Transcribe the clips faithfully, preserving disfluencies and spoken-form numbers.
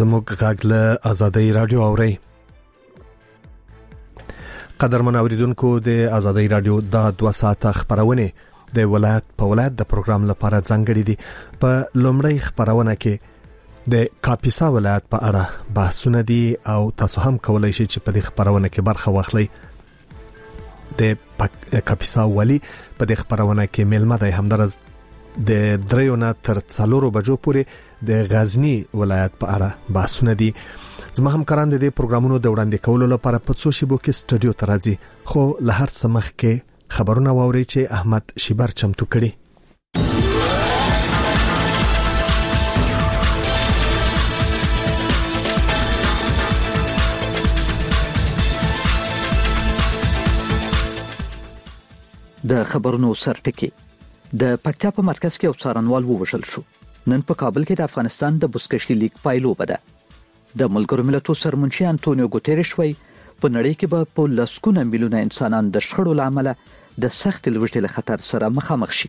زموږ غږ له آزادۍ رادیو اوري. قدرمن اوریدونکو د آزادۍ رادیو د دوه ساعته خبرونه د ولایت په ولایت د پروګرام لپاره ځانګړي دي. په لومړی خبرونه کې د کاپیسا ولایت په اړه بحثونه دي او تاسو هم کولای شئ چې په دې خبرونه کې برخه واخلئ. د کاپیسا والی په دې خبرونه کې ملمه دی همدرز د دریونه تر څلورو بجو پورې د غزنی ولایت په اړه بحثونه دي. زما همکاران د دې پروګرامونو د وړاندې کولو لپاره په څو شیبو کې سټډیو ته راځي، خو له هر څه مخکې خبرونه واوري چې احمد شیبر چمتو کړي. د خبرونو سرټکی د پکتیا په مرکز کې یو څارنوال ووژل شو. نن په کابل کې د افغانستان د بزکشي لیگ پایلوبه ده. د ملګرو ملتونو سرمنشي انټونیو ګوتریش وایي په نړۍ کې به په لسګونه میلیونه انسانان د شخړو له امله د سخت لوږې له خطر سره مخامخ شي.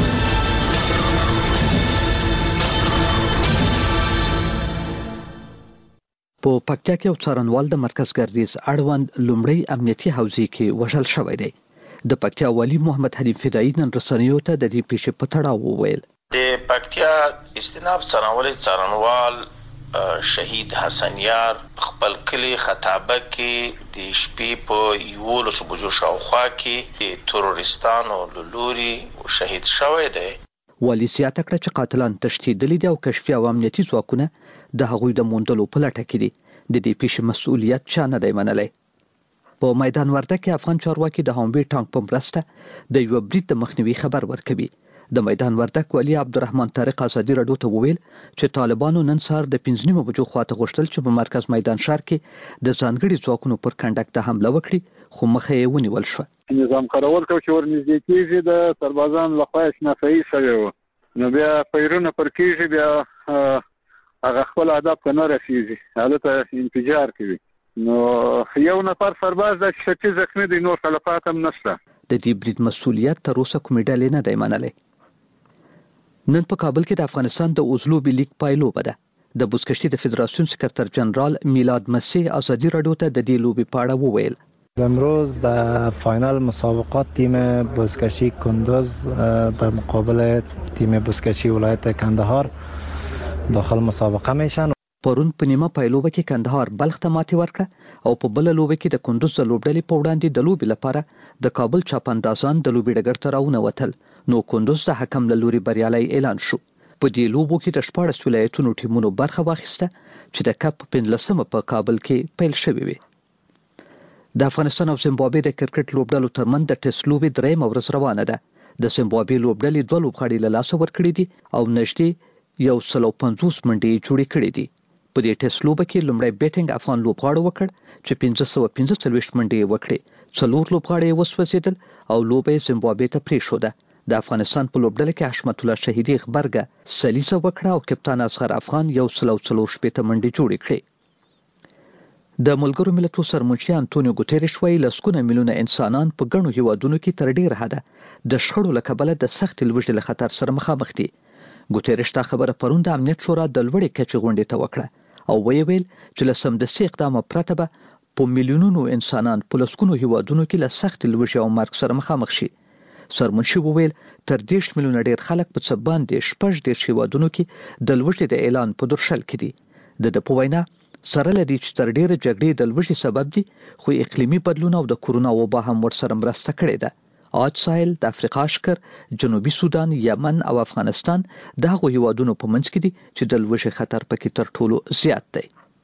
په پکتیا کې یو څارنوال د مرکز ګردیز اړوند لومړی امنیتي حوزې کې وژل شوی دی. د پکتیا والی محمد حنیف فدایی نن رسنیو ته د دې پیښې په تړاو وویل. د پکتیا استناب څارنوال څارنوال شهید حسن یار خپل کلی خطابه کې د شپې په یولس بجو شاوخوا کې د تروریستانو لوري شهید شوی دی. والی زیاته کړه چې قاتلان تښتېدلي دي او کشفي او امنیتي ځواکونه د هغوی د موندلو په لټه کې دي. د دې پیښې مسؤلیت چا نه دی منلی. په میدان ورده کې افغان چارواکي د هموی ټانک په مرسته د یو برید د مخنیوي خبر ورکوي. د میدان وردک والی عبدالرحمن طارق ازادي رادیو ته وویل چې طالبانو نن سهار د پنځه نیمو بجو خواته غوښتل چې په مرکز میدان ښار کې د ځانګړي ځواکونو پر کنډک ته حمله وکړي، خو مخه یې ونیول شوه. نظام کارول کو چې ورنږدې کېږي د سربازان لخوا شناسایي شوی و، نو بیا پیرونه پر کېږي، بیا هغه خپل هدف ته نه رسېږي، هلته انفجار کوي. نو یو نفر سرباز د شتی زخمی دی، نور خلفات هم نشته. د دې برید مسؤلیت تر اوسه کومې ډلې نه دی منلی. نن په کابل کې د افغانستان د اوزلوبي لیگ پایلوبه ده. د بزکشي د فدراسیون سکرتر جنرال میلاد مسیح ازادي رادیو ته د دې لوبي په اړه وویل. امروز در فاینال مسابقات تیم بزکشی کندوز در مقابل تیم بزکشی ولایت کندهار داخل مسابقه میشن. پرون په نیمه پایلوبه کې کندهار بلخ ته ماتې ورکړه او په بل لوبه کې د کندوز د لوبډلې په وړاندې د لوبې لپاره د کابل چاپندازان د لوبې ډګر ته راونوتل. نو کندوز د حکم له لوري بریالی اعلان شو. په دې لوبو کې د شپاړس ولایتونو ټیمونو برخه واخیسته چې د کپ پنځلسمه په کابل کې پیل شوې وي. د افغانستان او زیمبابوې د کرکټ لوبډلو ترمنځ د ټیسټ لوبې درېیمه ورځ روانه ده. د زیمبابوې لوبډلې دوه لوبغاړي له لاسه ورکړي دي او نږدې یو سل او پنځوس منډې جوړې کړې دي. په دې ټیسټ لوبه کې لومړی بیټینګ افغان لوبغاړو وکړ چې پنځه سوه پنځه څلوېښت منډې یې وکړې، څلور لوبغاړي یې وسوځېدل او لوبه یې زیمبابوې ته پرېښوده. د افغانستان په لوبډله کې حشمت الله شهیدي غبرګه سلیزه وکړه او کپتان اصغر افغان یو سل او څلور شپېته منډې جوړې کړې. د ملګرو ملتونو سرمنشي انټونیو ګوتریش وایي لسګونه میلیونه انسانان په ګڼو هیوادونو کې تر ډېره حده د شخړو له کبله د سختې لوږې له خطر سره مخامخ دي. ګوتریش دا خبره پرون د امنیت شورا د لوړې کچې غونډې ته وکړه او ویې ویل چې له سمدستي اقدامه پرته به په میلیونونو انسانان په لسګونو هیوادونو کې له سختې لوږې او مرګ سره مخامخ شي. سرمنشي وویل تر دېرش میلیونه ډېر خلک په څه باندې شپږ دېرش هیوادونو کې د لوږې د اعلان په درشل کې دي. د ده په وینا سره له دې چې تر ډېره جګړې د لوږې سبب دي، خو اقلیمي بدلون او د کورونا وبا هم ورسره مرسته کړې ده. عاج ساحل، د افریقا ښکر، جنوبي سودان، یمن او افغانستان د هغو هیوادونو په منځ کې دي چې د لوږې خطر پکې تر ټولو زیات دی.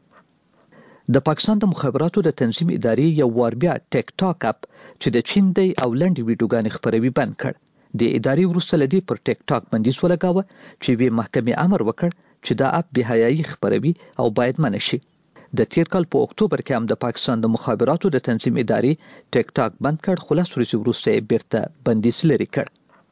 د پاکستان د مخابراتو د تنظیم ادارې یو وار بیا ټیک ټاک اپ چې د چین دی او لنډې ویډیوګانې خپروي بند کړ. د ادارې وروسته له دې پر ټیک ټاک بندیز ولګاوه چې یوې محکمې امر وکړ چې دا اپ بېحیایي خپروي او باید منع شي. د تیر کال په اکتوبر کې هم د پاکستان د مخابراتو د تنظیم ادارې ټیک ټاک بند کړ، خو لس ورځې وروسته یې بیرته بندیز لرې کړ.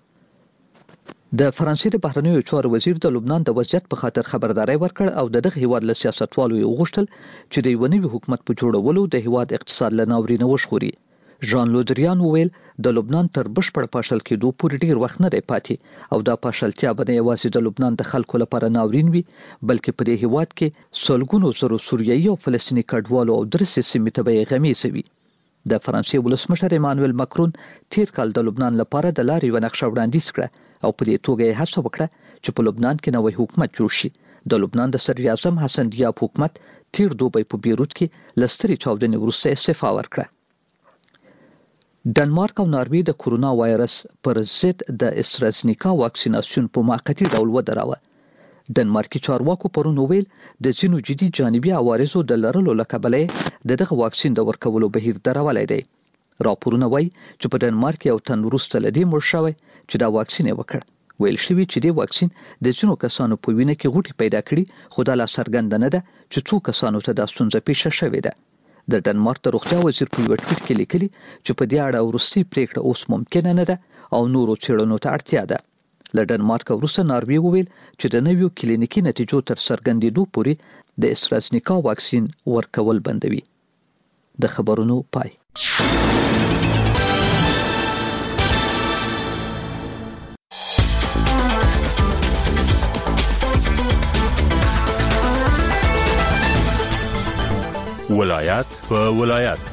د فرانسې د بهرنیو چارو وزیر د لبنان د وضعیت په خاطر خبرداری ورکړ او د دغه هیواد له سیاستوالو یې وغوښتل چې د یو نوي حکومت په جوړولو د هیواد اقتصاد له ناورینه وژغوري. ژان لودریان وویل د لبنان تر بشپړ پاشل کېدو پورې ډیر وخت نه دی پاتې او دا پاشلتیا به نه یوازې د لبنان د خلکو لپاره ناورین وي بلکې په دې هیواد کې سلګونو زرو سوریایي او فلسطیني کډوالو او درسي سیمې ته به غمیزوي. د فرانسې ولسمشر ایمانوئل ماکرون تیر کال د لبنان لپاره د لارې یوه نقشه وړاندیز کړه او په دې توګه یې هڅه وکړه چې په لبنان کې نوی حکومت جوړ شي. د لبنان د صدر اعظم حسن دیاب حکومت تیر دوبی په بیروت کې له سترې چاودنې وروسته استعفا ورکړه. ډنمارک او ناروې د کورونا وایرس پر ضد د استرازنیکا واکسیناسیون په موقتي ډول ودراوه. ډنمارکي چارواکو پرون وویل د ځینو جدي جانبي عوارضو د لرلو له کبله د دغه واکسین د ورکولو بهیر درولای دی. راپورونه وایي چې په ډنمارک یو تن وروسته له دې مړ شوی چې دا واکسین یې وکړ. ویل شوی چې د واکسین د ځینو کسانو په وینه کې غوټي پیدا کړي خو دا لا څرګنده نه ده چې څو کسانو ته دا ستونزه پیښه شوې ده. د ډنمارک د روغتیا وزیر په یو ټویټ کې لیکلي چې په دې اړه وروستي پریکړه اوس ممکنه نه ده او نورو څېړنو ته اړتیا ده. له ډنمارک وروسته ناروې وویل چې د نویو کلینیکي نتیجو تر څرګندېدو پورې د استرازنیکا واکسین ورکول بندوي. د خبرونو پای. ولایت په ولایت.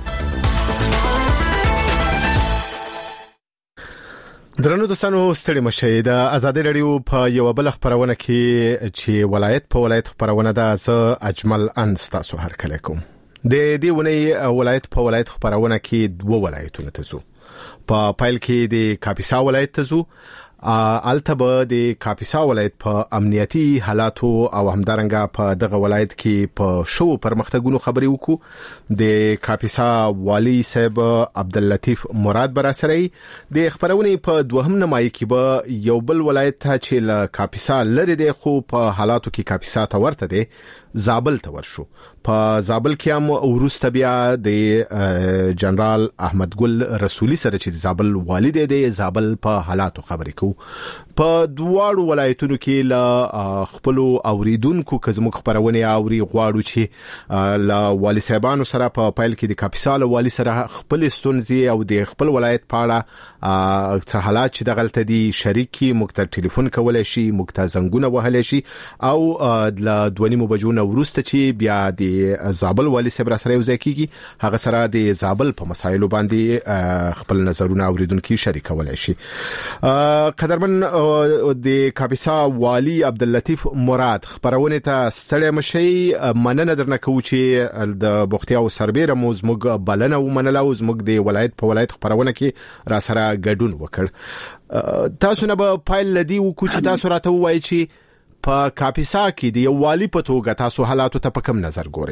درنو دوستانو ستړي مشه د ازادي رادیو په یو بل خبرونه کې چې ولایت په ولایت خبرونه ده ز اجمل انستاسو هر کله کوم د دې ونی ولایت په ولایت خبرونه کې دوه ولایتونه ته زو په پایل کې د کاپیسا ولایت ته زو التبه د کاپیسا ولایت په امنیتي حالاتو او همدارنګه په دغه ولایت کې په شو پرمختګونو خبري وکړو. د کاپیسا والی صاحب عبداللطیف مراد براسري د خبرونه په دوهم نمایي کې به یو بل ولایت ته چې ل کاپیسا لري د خو په حالاتو کې کاپیسا ته ورته دي زابل ته ورشو. په زابل کې هم ورسته بیا د جنرال احمد ګل رسولي سره چې زابل والی دی د زابل په حالاتو خبرې کو. په دواړو ولایتونو کې ل خپل اوریدونکو کزمو خبرونه اوري غواړو چې ل والی صاحبانو سره په پایل کې د کاپیسا والی سره خپل ستونزې او د خپل ولایت په اړه څه حالات چې دغلت دي شریکي مکتر ټلیفون کولای شي مکتر زنګونه وهلی شي او د دوه نیمو بجو ورسته چې بیا د زابل والی صاحب سره یو ځای کیږي هغه سره د زابل په مسایلو باندې خپل نظرونه اوریدونکو شریکولای شي. قدرمن د کاپیسا والی عبداللطیف مراد خبرونه ته ستړی مشي مننه درنه کوم چې د بوختیا او سربېره موږ موږ بلنه ومنله او موږ د ولایت په ولایت خبرونه کې را سره ګډون وکړ. تاسو نه به پایل لدی وکړو چې تاسو راته وایي چې په کاپیسا کې د یو والی په توګه تاسو حالاتو ته په کوم نظر ګورئ؟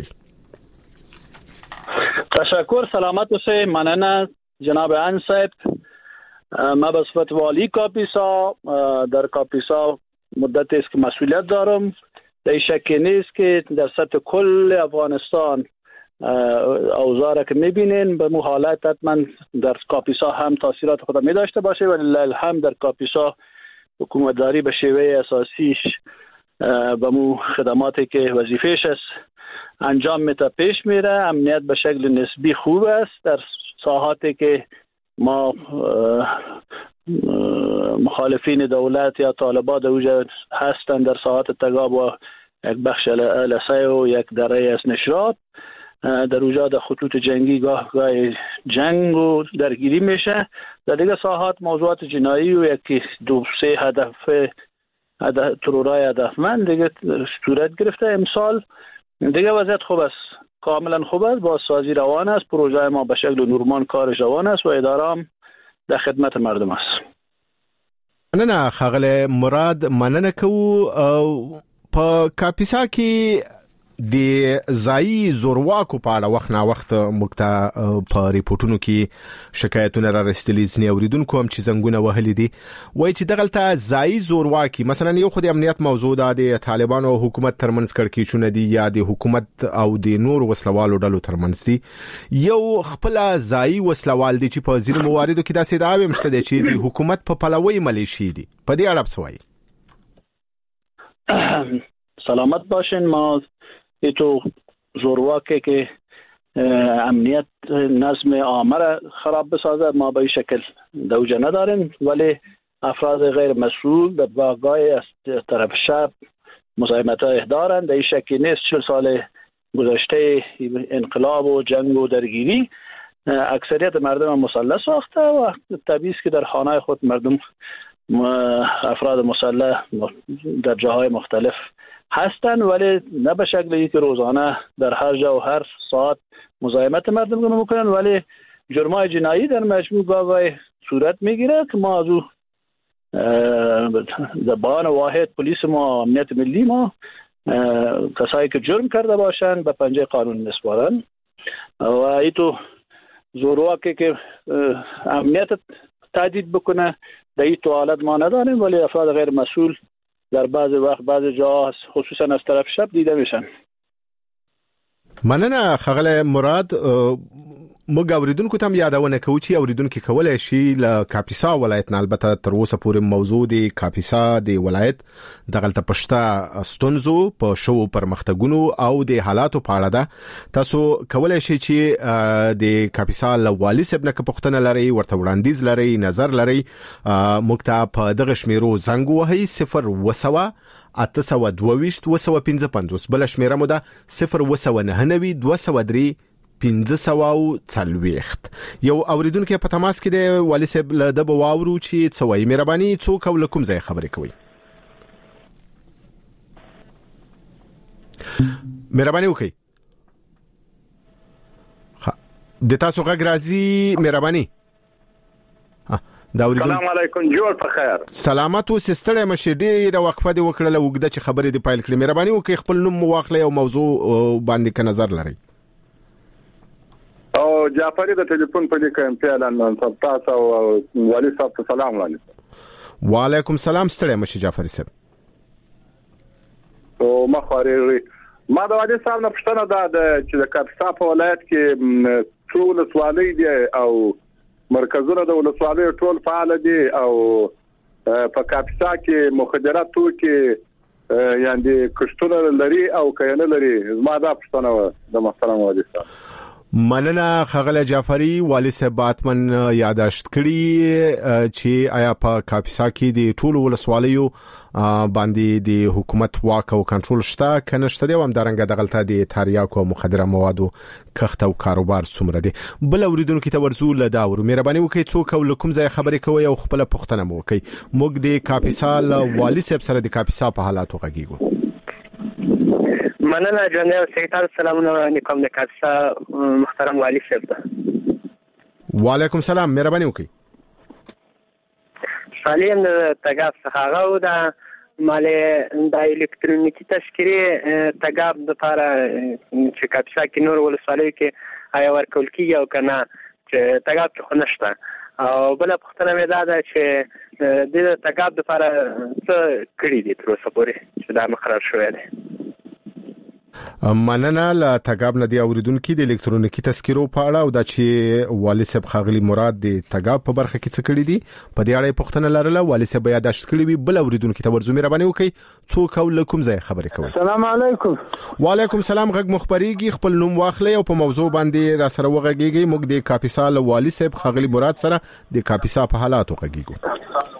تشکر، سلامت اوسئ. مننه جناب ان صاحب. ما به صفت والی کاپیسا در کاپیسا مدتی است که مسئولیت دارم. در شک نیست که در سطح کل افغانستان اوضاع که میبینین به مو حالت حتما در کاپیسا هم تاثیرات خود می داشته باشه ولی الحمد در کاپیسا حکومتداری به شیوه اساسیش به مو خدماتی که وظیفهش است انجام میده پیش میره. امنیت به شکل نسبی خوب است. در ساحاتی که ما مخالفین دولت یا طالبان دوجه هستند در ساحات تگاب و یک بخش لسه و یک دره از نشرات در اوجا در خطوط جنگی گاه گاه جنگ و درگیری میشه. در دیگه ساحات موضوعات جنایی و یکی دو سه هدف هدف ترورای هدفمند دیگه صورت گرفته. امسال دیگه وضعیت خوب است، کاملا خوب است، بازسازی روان است، پروژه ما به شکل نورمال کارش روان است و اداره هم در خدمت مردم است. مننه خاغله مراد. مننه کو په کاپیسا کې د ځای زورواکو په اړه وخت نه وخت مکته په ریپورتونو کې شکایتونه را رسېدلي ځنې اوریدونکو هم چې زنګونه وهلي دي وایي چې دغلته ځای زورواکي مثلا یو خو د امنیت موضوع ده د طالبانو او حکومت ترمنځ کړکېچونه دي یا د حکومت او د نور وسلوالو ډلو ترمنځ دي. یو خپل ځای وسلوال دي چې په ځینو مواردو کې داسې ادعا هم شته چې د حکومت په پلوي ملیشي دي. په دې اړه څه وایي؟ سلامت باشین. ما ای تو زورواکه که امنیت نظم عامه را خراب بسازه. ما به این شکل دوجه نداریم، ولی افراد غیر مسئول در واقع از طرف شب مزاحمت های دارند. در این شکل نیست. چهل سال گذشته انقلاب و جنگ و درگیری اکثریت مردم مسلح ساخته و طبیعی است که در خانه خود مردم افراد مسلح در جاهای مختلف هستند، ولی نه به شکلی که روزانه در هر جا و هر ساعت مزاحمت مردم رو میکنن، ولی جرمای جنایی در مجموع گاهی صورت میگیره که ما از او در بیان واحد پلیس ما امنیت ملی ما کسایی که جرم کرده باشند به پنجه قانون میسپارن و ایتو زورواکی که امنیت تهدید بکنه در این تو حالت ما نداریم، ولی افراد غیر مسئول در بعض وقت بعض جا خصوصا از طرف شب دیده میشن. مننه ښاغلی مراد. موږ اوریدونکو ته یادونه کوو چې اوریدونکو کولای شي له کاپیسا ولایت نه، البته تر اوسه پورې موضوع دی کاپیسا دی ولایت دغلته پښتا ستونزو په شو پرمختګونو او د حالاتو په اړه ده. تاسو کولای شي چې د کاپیسا له والي صاحب نه پوښتنه لرئ، ورته وړاندیز لرئ، نظر لرئ، موږ ته په دغه شمیرو زنګ وهئ صفر وسوه اته سوه دوه ویشت اوه سوه پنځه پنځوس. بل شمیره مو ده صفر اوه سوه نهه نوي دوه سوه درې پنځه سوه او څلوېښت. یو اوریدونکو په تماس کې دی والي صاحب، له ده به واورو چې څه وایي. مهرباني څوک او له کوم ځای خبرې کوئ؟ مهرباني وکړئ. د تاسو غږ راځي. مهرباني. السلام علیکم. جوړ په خیر. سلامت اوسې. ستړی مشې. ډېره وقفه دې وکړله اوږده چې خبرې دې پیل کړې. مهرباني وکړئ خپل نوم واخلئ او موضوع باندې که نظر لرئ. او جعفري د ټلیفون په لیکه امپیالان تاسو او والي صاحب ته سلام علیکم. وعلیکم سلام. ستړی مشې جعفري صاحب. او مخوري ما د والي صاحب نه پوښتنه ده چې د کاپیسا په ولایت کې ټول سوالي دي او مرکزونه د ولسوالۍ ټول فعال دي او په کاپیسا کې مخدرات توکي یعنی کښتونه لري او کینه لري. زما دا پوښتنه د محترم والي صاحب. مننه ښاغلی جعفري. والي صاحب باتمن یاداشت کړي چې آیا په کاپیسا کې د ټولو ولسوالیو باندې د حکومت واک او کنټرول شته که نشته دی، او همدارنګه دغلته د تریاکو او مخدره موادو کښت او کاروبار څومره دی. بل اوریدونکو ته ورزو له دا ورو. مهرباني وکړئ څوک او له کوم ځای خبرې کوئ او خپله پوښتنه مو وکړئ. موږ د کاپیسا له والي صاحب سره د کاپیسا په حالاتو غږیږو. مننه جنرال سیکرټر. سلامونه علیکم د کاپیسا محترم والي صاحب ته. وعلیکم سلام. مهرباني وکړئ. سالم د تګاب څخه هغه د ماله د الکترونیکی تشکیلي تګاب د لپاره چې کاپیسا کې نور ولسوالۍ کې آیا ورکول کیږي او کنه چې تګاب کې خو نشته. او بل پوښتنه مې دا ده چې د تګاب د لپاره څه کړی دي تر اوسه پورې چې دا مقرر شوی دی. مننه. له تګاب نه دی اوریدونکو د الکترونیکی تذکرو په اړه او دا چې والي صاحب ښاغلی مراد د تګاب په برخه کې څه کړی دي په دې اړه پوښتنه لرله. والي صاحب یاداشت کړی وي. بل اوریدونکو ته ورزو. مهرباني وکړئ څوک او له کوم ځای خبرې کوئ؟ السلام علیکم. وعلیکم سلام. غږ مخبريږي. خپل نوم واخلئ او په موضوع باندې را سره وغږیږئ. موږ د کاپیسا له والي صاحب ښاغلی مراد سره د کاپیسا په حالاتو غږیږو.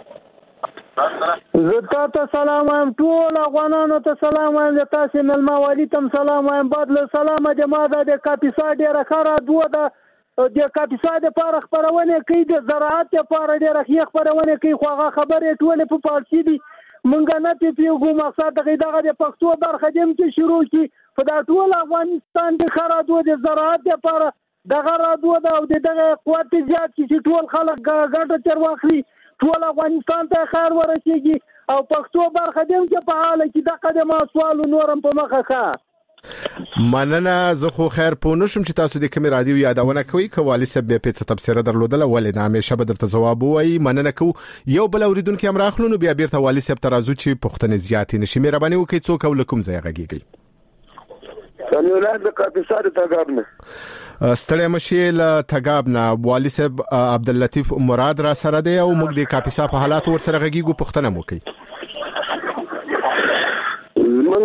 زه ته سلام وایم، ټول افغانانو ته سلام وایم، د تاسو ملما والي ته سلام وایم. بعد له سلام جماعت د کاپیسا ډیره خره دوه د د کاپیسا د پاره خبرونه کوي، د زراعت لپاره ډیره ښه خبرونه کوي، خو هغه خبرې ټول په فارسی دي. مونږ نه پیږو مقصد دغه د پښتو برخه دیم چې شروع کی په دا ټول افغانستان د خره دوه د زراعت لپاره دغه را دوه د دغه قوت زیات چې ټول خلک ګټه تر واخلي، ټول افغانستان ته خیر ورسیږي او پښتو برخه دیم چې په حال کې د قدمه سوال نورم په مخه ښه. مننه. زه خو خیر په نشم چې تاسو د کوم رادیو یادونه کوي که والي صاحب به په تفسیر درلودل ولې نه همیشه به درته جواب وایي. مننه کو. یو بل اوریدونکو هم راخلو نو بیا بیرته والي صاحب ته راځو چې پښتنه زیاتې نشي. مهرباني وکړئ څوک او لکم ځای غږیږي. سلام د کاپیسا د تګاب نه. ستړی مشې له تګاب نه. والي صاحب عبداللطیف مراد را سره دی او موږ د کاپیسا په حالاتو ور سره غږیږو. پښتنه مو کوي. موږ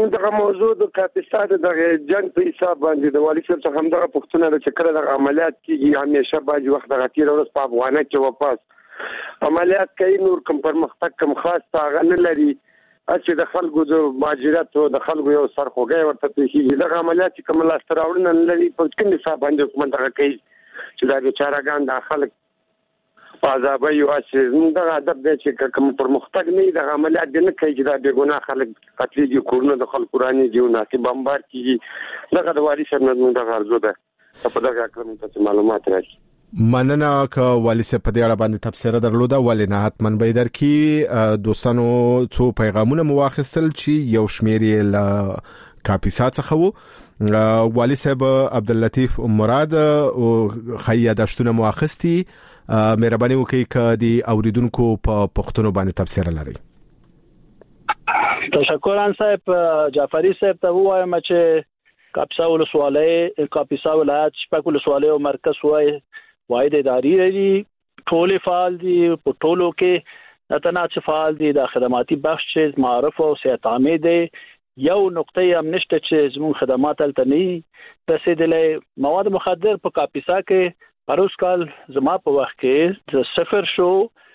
زموږ دغه موضوع د کاپیسا د جنګ په حساب باندې د والي صاحب څخه همدغه پوښتنه ده چې کله دغه عملیات کېږي همیشه باید وخت دغه تېره ورځ په افغانه کې واپس عملیات کوي، نور کوم پرمختګ کوم خاص هغه نه لري، چې د خلکو د مهاجرت او د خلکو یو سرخوږی ورته پیښیږي. دغه عملیات چې کوم لاسته راوړنه نه لري په کوم حساب باندې حکومت هغه کوي چې دا بیچارهګان د خلک په عذابوي او چې دغه ادب دی چې کوم پرمختګ نه دغه عملیات نه کوي چې دا بې ګناه خلک قتلېږي، کورونه د خلکو رانیږي او ناکي بمبار کېږي. دغه د والي صاحب نه زموږ دغه ارزو ده په دغه اړه ته معلومات راکړي. مننه که والي صاحب په دې اړه باندې تبصره درلوده، ولې نه حتمن به در کې دوستانو څو پیغامونه مواخستل چې یو شمیر یې ل کاپیسا څخه وو. والي صاحب عبداللطیف مراد او خیادشتونه مواخستي، مهرباني وکړئ که د اوریدونکو په پښتنو باندې تبصره لري. تشکر ان صاحب. جعفری صاحب ته وایم چې کاپیسا ولسوالۍ کاپیسا ولایت شپږ ولسوالۍ او مرکز وای واحد اداري لري، ټول فعال دي، په ټولو کې تناسب فعال دي، د خدماتي بخش چې معرف او صحت عامه دي. یو نقطه هم نشته چې زموږ خدمات تلته نه رسیدلې. مواد مخدر په کاپیسا کې پروس کال زما په وخت کې د صفر شو،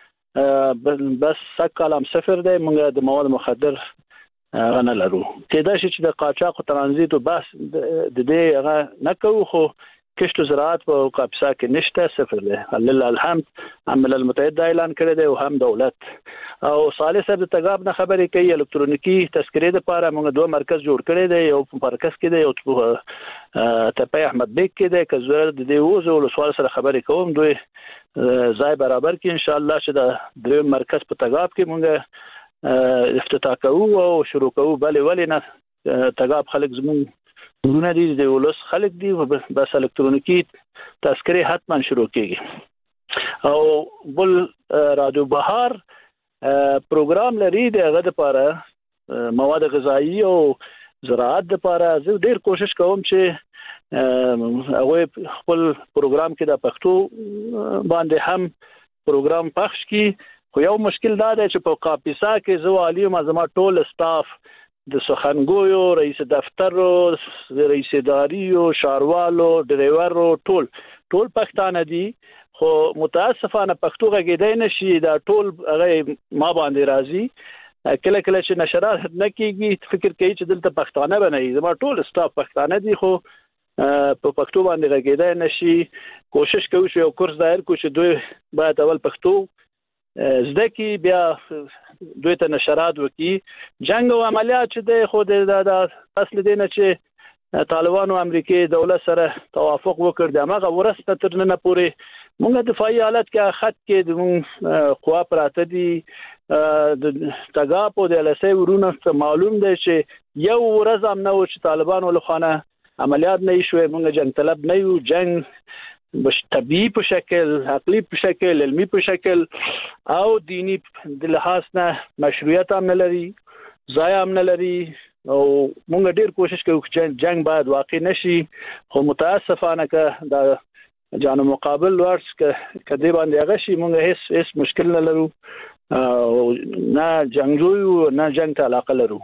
بس سکه هم صفر دی، موږ د مواد مخدر غنه لرو. کېدای شي چې د قاچاق او ترانزیت او بس د دې هغه نه کوو، خو کشت زراعت په کاپیسا کې نشته، صفر دی. لله الحمد هم ملل متحد اعلان کړی دی او هم دولت. او صالح صاحب د تګاب نه خبرې کوي، الکترونیکی تذکرې لپاره موږ دوه مرکز جوړ کړی دی، یو په مرکز کې دی او په تپه احمد بیگ کې دی. که زه د دې وزو ولسوال سره خبرې کوم دوی ځای برابر کې ان شاء الله چې د دریم مرکز په تګاب کې موږ افتتاح کوو او شروع کوو. بلې ولې نه تګاب خلک زموږ ورونه دي، د ولس خلک دي، بس الکترونیکی تذکرې حتما شروع کیږي. او بل رادیو بهار پروګرام لري د هغه لپاره مواد غذایی او زراعت لپاره. زه ډیر کوشش کوم چې هغه خپل پروګرام کې د پښتو باندې هم پروګرام پخش کی. خو یو مشکل دا دی چې په کاپیسا کې زه والی ما زما ټول سټاف د سخنګویو، رئیس دفتر، رئیس اداري او شاروالو، ډرایورو ټول ټول پښتانه دي، خو متاسفانه پښتو غږیدای نشي. دا ټول هغه ما باندې راځي. کله کله چې نشرات نه کیږي فکر کوي چې دلته پښتانه بنئ، زما ټول سټاف پښتانه دي، خو په پښتو باندې غږیدای نشي. کوشش کوو چې یو کورس دایر کو چې دوی باید اول پښتو زده کی، بیا دوی ته نشرات وکي. جنگ او عملیات چې د خو د اصل دینه چې طالبانو امریکای دولت سره توافق وکړ د هغه ورسته تر نن پورې موږ دفاعي حالت کې خط کې د قوا پراته دي. د تګاپ او د لسی ورونه معلوم دی چې یو ورځ هم نه و چې طالبانو له خانه عملیات نه شوي. موږ جنگ طلب نه یو، جنگ بش طبيعي په شکل، عقلي په شکل، علمي په شکل او دینی د لحاظ نه مشروعیت هم نه لري، ځای هم نه لري. او موږ ډیر کوشش کوو چې جنگ باید واقع نشي، خو متاسفانه که دا جانو مقابل ورس کدی باندې هغه شي موږ هیڅ هیڅ مشکل نه لرو، نه جنگجویو نه جنگ ته علاقه لرو.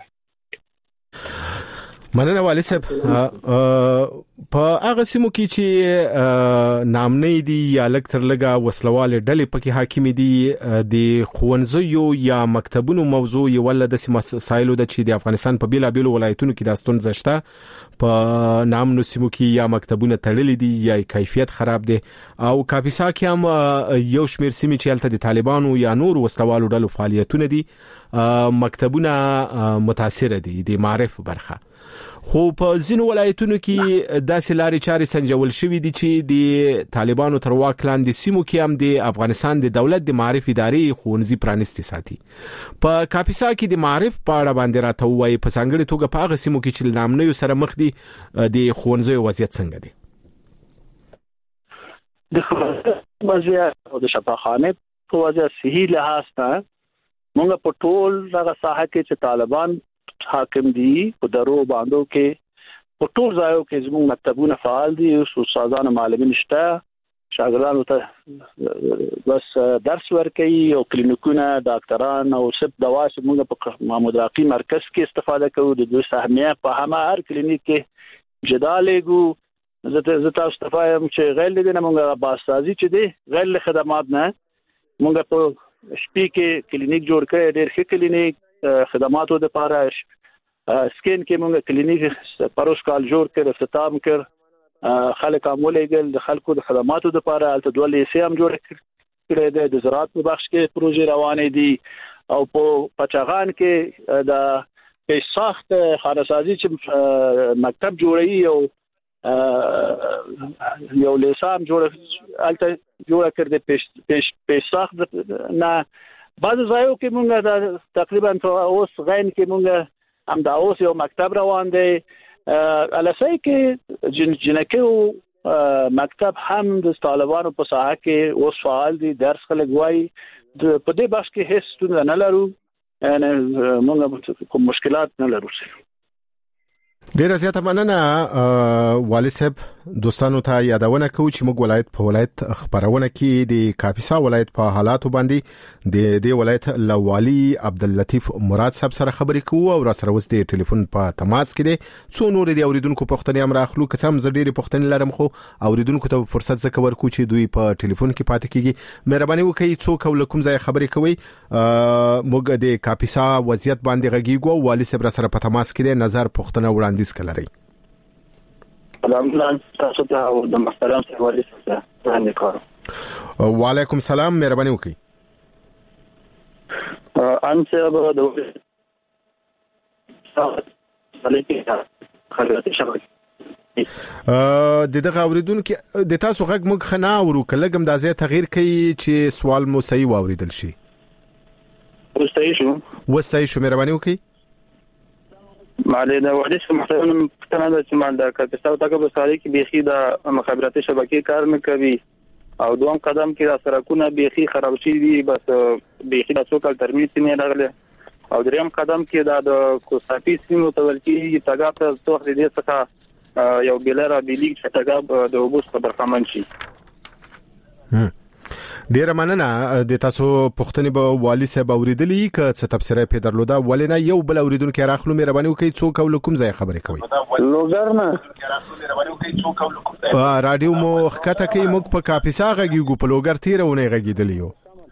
مننه والي صاحب. په هغه سیمو کې چې نامنې دي یا لږ تر لږه وسلواله ډلې پکې حاکم دي، د ښوونځیو یا مکتبونو موضوع یو ول د مسایلو د چې د افغانستان په بیلا بیلو ولایتونو کې د ستونزې شته. په نامنو سیمو کې یا مکتبونه تړلې دي یا کیفیت خراب دي، او کاپیسا کې هم یو شمیر سیمې چې الته د طالبانو یا نور وسلوالو ډلو فعالیتونه دي، مکتبونه متاثر دي د معرف برخه. خو په ځینو ولایتونو کې داسې لارې چارې سنجول شوې دي چې د طالبانو تر واک لاندې سیمو کې هم د افغانستان د دولت د معرف ادارې ښوونځي پرانیستي ساتي. په کاپیسا کې د معرف په اړه باندې راته وایي په ځانګړې توګه په هغه سیمو کې چې نامنیو سره مخ دي د ښوونځیو وضعیت څنګه دی؟ د ښوونځیو وضعیت او د شفاخانې په وضعیت صحیح لحاظ نه موږ په ټول هغه ساحه کې چې طالبان حاکم دي په درو باندو کې په ټول ځایو کې زموږ مکتبونه فعال دي، استادان معلمین شته، شاګردانو ته بس درس ورکوي او کلینیکونه ډاکټران او سب دوا چې موږ په محمود راقي مرکز کې استفاده کوو د دوی سهمیه په همه هر کلینیک کې جدالېګو زه زه تاسو ته وایم چې غیر دې نه موږ باسازي چې دی غیر خدمات نه موږ په شپې کې کلینیک جوړ کړی ډېر ښه کلینیک خدماتو لپاره سکین کې موږ کلینیک پروس کال جوړ کړ افتتاح کړ خلک عمولېګل د خلکو د خدماتو لپاره الته دوه لیسې هم جوړ کړی د زراعت په بخش کې پروژې روانې دي او په پچاغان کې د پیش ساخت خانسازي چې مکتب جوړي او یو لیسام جوړ الته جوړ کړ د پیش پیش پیش ساخت نه بعض ځایو کې موږ تقریبا اوس غین کې موږ هم دا اوس یو مکتب روان دی الاسای کې جن جنکو مکتب هم د طالبانو په ساحه کې اوس فعال دي درس خلک وایي په دې بخش کې هیڅ ستونزه نه لرو یعنی موږ کوم مشکلات نه لرو. ډیره زیاته مننه والي صاحب. دوستانو ته یادونه کوم چې موږ ولایت په ولایت خبرونه کې د کاپیسا ولایت په حالاتو باندې د دې ولایت لوالي عبداللطیف مراد صاحب سره خبرې کوو او را سره اوس د ټلیفون په تماس کې دي. څو نور دي اوریدونکو پوښتنې هم راخلو که څم زه ډېرې پوښتنې لرم خو اوریدونکو ته فرصت زکه ورکو چې دوی په ټلیفون کې پاتې کیږي. مهرباني وکړئ څوک او کوم ځای خبرې کوي موږ د کاپیسا وضعیت باندې غږیږو. والي صاحب را سره په تماس کې دي نظر پوښتنه وړاندیز کړي. سلام تاسو ته او د محترم صاحب والي صاحب باندې کوم. وعلیکم السلام. مهرباني وکړئ. ان صاحب د د دغه اوریدونکو د تاسو غږ موږ خنا اورو کله کوم دازه تغییر کوي چې سوال مو صحیح واوریدل شي. وستای شو وستای شو مهرباني وکړئ. مالی دا وحدی چې محترم پښتنه د چې مال د کاپیسا تاګه بساري کې بيخي د مخابراتي شبکې کار نه کوي او دوم قدم کې د سرکونه بيخي خراب شي دي بس بيخي د څوکل ترمیم نه راغله او دریم قدم کې د کوسافي سیمو تولکی تاګه ته څوخ دې څخه یو بیلره بیلیګ چې تاګه د وبوس په برخمن شي. ډیره مننه د تاسو پوښتنې به والي صاحب اوریدلې ک څه تفسیره په درلوده ولینا یو بل اوریدونکو راخلو مهرباني وکړئ څوک او کوم ځای خبرې کوي. لوګرنا رادیو مو خکته کوي موږ په کاپیسا غږیږو په لوګر تیرونه غږیدلیو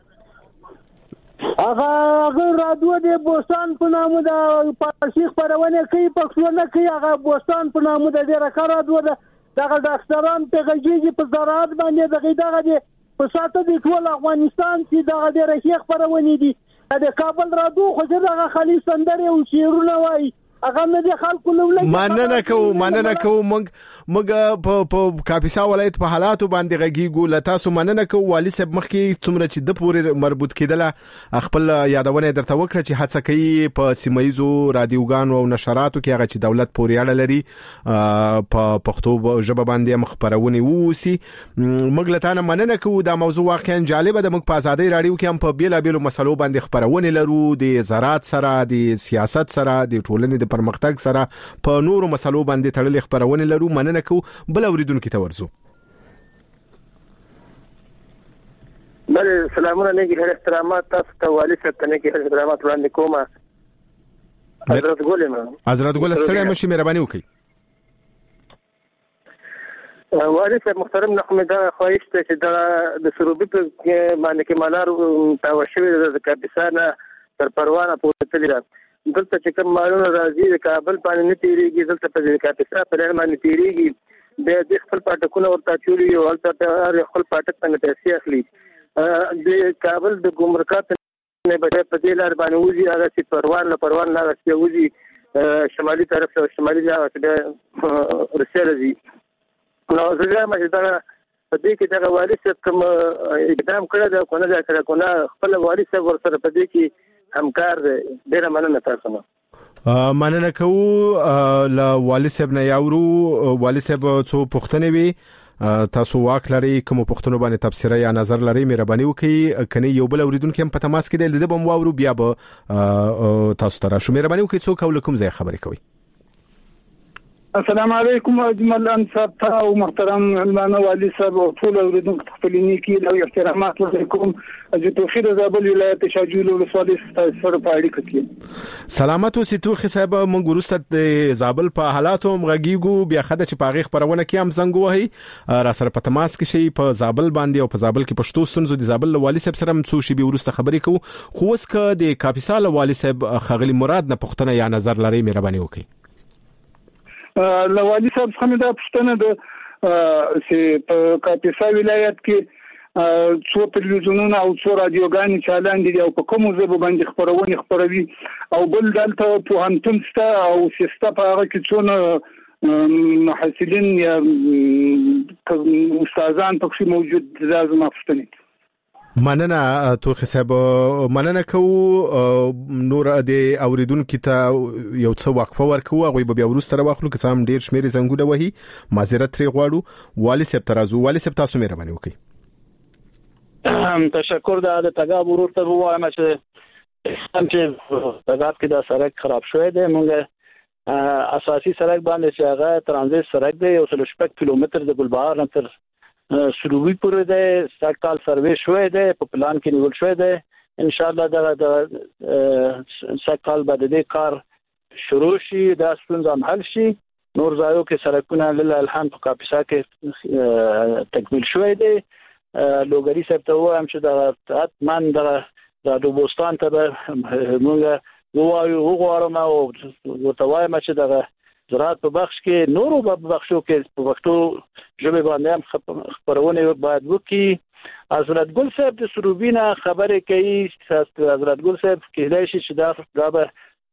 هغه هغه رادیو د بوستان په نامه د پارسي خبرونه کوي پښتون کوي هغه بوستان په نامه د ډیره کار رادیو دغه ډاکټران په غږیږي په زراعت باندې دغه دغه په ساته د ټول افغانستان چې دغه ډېر ښه خبرونه دي د کابل رادیو خو دغه خالي سندري او شعرونه وایي هغه نه د خلکو لولې مننه کوم مننه کوم موږ موږ په کاپیسا ولایت په حالاتو باندې غږیږو لته سو مننه کوم والي صاحب مخکې څومره چې د پورې مربوط کېدله خپل یادونه درته وکړه چې هڅه کوي په سیمایزو رادیوګانو او نشراتو کې هغه چې دولت پورې اړه لري په پښتو ژبه باندې مخبرونه ووسی. موږ لته مننه کوم دا موضوع واقعا جالب ده. موږ په آزادۍ رادیو کې هم په بیل بیل مسلو باندې خبرونه لرو د زراعت سره د سیاست سره د ټولنې د پرمختګ سره په نورو مسلو باندې تړلې خبرونه لرو. مننه کو بل اوریدونکو ته ورزو. بل سلامونه نه کې احترامات تاسو ته والي صاحب ته نه کې احترامات وړاندې کوم. حضرت ګل ما حضرت ګل ستړي مشي مهرباني وکړئ. والي صاحب محترم نحمد دا خواهش ته چې دا د سروبي په باندې کې مالار تاوشوي د کاپیسا تر پروانه پورته تللی دلته چې کوم مالونه راځي د کابل باندې نه تیریږي دلته په کاپیسا په لاره باندې تیریږي د خپل پټکونه ورته چوري او هلته خپل پټک باندې پیسې اخلي د کابل د ګمرکات نه به په دې لار باندې وځي هغه چې پروان له پروان نه راځي وځي شمالي طرف ته شمالي ځای ته رسېږي راځي. نو زه ما چې دا په دې کې دا والي صاحب کوم اقدام کړی دا کو نه دا کړی کو نه خپل والي صاحب ورسره په دې کې همکار دی. ډیره مننه تاسو نه مننه کوو ل والي صاحب نه یاورو. والي صاحب څو پوښتنې وي تاسو واک لري کوم پوښتنه باندې تفسیر یا نظر لري مهرباني وکړئ. کني یو بل اوریدونکو هم په تماس کې دی د بم واورو بیا به تاسو ته راشو. مهرباني وکړئ څوک او کوم ځای خبرې کوي. السلام علیکم اجمل انصاف او محترم علمانه والی صاحب او ټول اوریدونکو خپل نیکی او احترامات ورکوم چې توخیر زابل ولایت شاجول ولسوالۍ سره په اړیکه کې سلامت اوسې توخی صاحب موږ ورسته د زابل په حالاتو مغږیګو بیا خدای چې پاغي خبرونه کې هم زنګ وهي را سره په تماس کې شي په زابل باندې او په زابل کې پښتو ستونزو د زابل والی صاحب سره څو شی به ورسته خبرې کوو خو اوس که د کاپیسا والی صاحب خغلی مراد نه پښتنه یا نظر لري مهرباني وکړئ. لوالي صاحب څنګه دا پښتنه د چې په کاپیسا ولایت کې څو تلویزیونونه او څو رادیوګانې چالان دي او په کومو ژبو باندې خبرونه خبروي او بل دلته په همتون ستا او سیستا په هغه کې څونه محصلین یا استادان پکې موجود لازم افستني. مننه توخی صاحب مننه کو نور د اوریدونکو ته یو څه وقفه ورکو هغه به بیا ورسره واخلو که سم ډیر شمیر زنګونه وهي معذرت لري غواړو والی صاحب ترازو والی صاحب تاسو مهرباني وکړئ. تشکر د تګاب ورور ته وایم چې هم چې تګاب کې دا سړک خراب شوی دی مونږ اساسي سړک باندې چې هغه ترانزیت سړک دی یو سل شپږ کیلومتر د ګلبهار نه تر سروبي پورې ده ساکال سروې شوې ده په پلان کې نیول شوې ده ان شاء الله دا د ساکال بعد د کار شروع شي دا ستونزه حل شي نور ځایو کې سړکونه لله الحمد په کاپیسا کې تکمیل شوې ده لوګری صاحب ته وایم چې دا اتمن دا د دوبستان ته موږ وایو وګورم او وتوایم چې دا زراعت په بخش کې نورو په بخشو کې په وختو ژبه باندې هم خبرونه باید وکړي. حضرت ګل صاحب د سروبینا خبره کوي حضرت ګل صاحب کېدای شي چې دا دا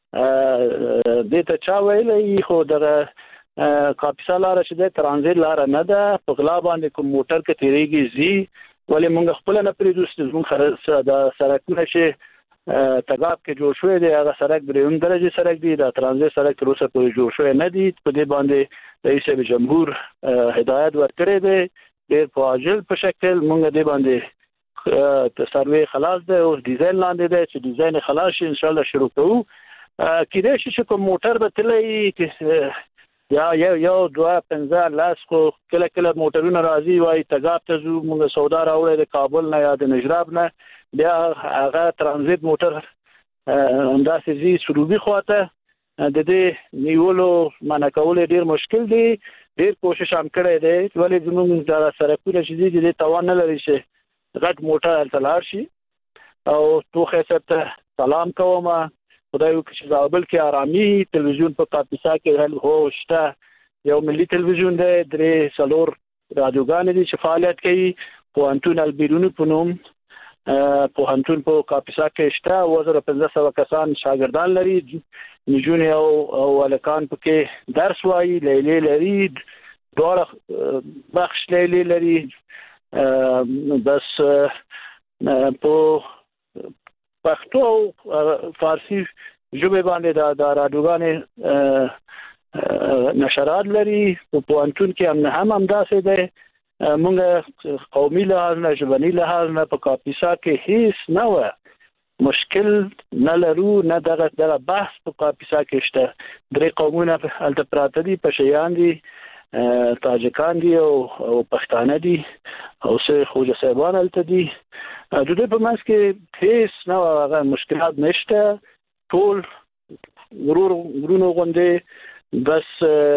به د ته چا ویلې خو د کاپیسا لار چې د ترانزیت لار نه ده په غلا باندې کوم موټر کې تیریږي زی ولې موږ خپل نه پریدوست موږ خره د سرکونه چې تګاب کې جوړ شوی دی هغه سړک دریم درجه سړک دی دا ترانزیت سړک تر اوسه پورې جوړ شوی نه دی په دې باندې رئیس جمهور هدایت ورکړی دی ډېر په عاجل په شکل مونږ دې باندې د سروې خلاص دی او ډیزاین لاندې دی چې ډیزاین خلاص شي ان شاء الله شروع کوو کېدای شي چې کوم موټر به تللی یا یو یو دوه پنځه لاس خو کله کله موټرونه راځي وایي تګاب ته ځو مونږ سودا راوړی د کابل نه یا د نجراب نه بیا هغه ترانزیت موټر انداسې زی سروبي خواته د دې نیولو منع کول ډیر مشکل دی ډیر کوشش هم کړی دی ولې زموږ د سرکونه چې دي د توان نه لري چې غټ موټر تلار شي او توخه ته سلام کوم خدای وکړي چې زابل کې آرامي تلویزیون په کاپیسا کې هل هو شته یو ملي تلویزیون دی درې څلور رادیوګانې دي چې فعالیت کوي پوهنتون البیرونی په نوم پوهنتون په کاپیسا کې شته او زر پنځه سوه کسان شاګردان لري نجونې او ولکان پکې درس وایي لیلې لري ډوړه بخش لیلې لري بس په پښتو فارسی ژبه باندې د رادیوګانې نشرات لري په پوهنتون کې هم هم همداسې دی مونږ قومي لحاظ نه ژبني لحاظ نه په کاپیسا کې هیڅ نه و مشکل نه لرو نه دغه دغه بحث په کاپیسا کې شته درې قومونه هلته پراته دي پشیان دي تاجکان دي او پښتانه دي او څه خوجه صاحبان هلته دي د دې په منځ کې هیڅ نه هغه مشکلات نشته ټول ورور ورونو غوندې بس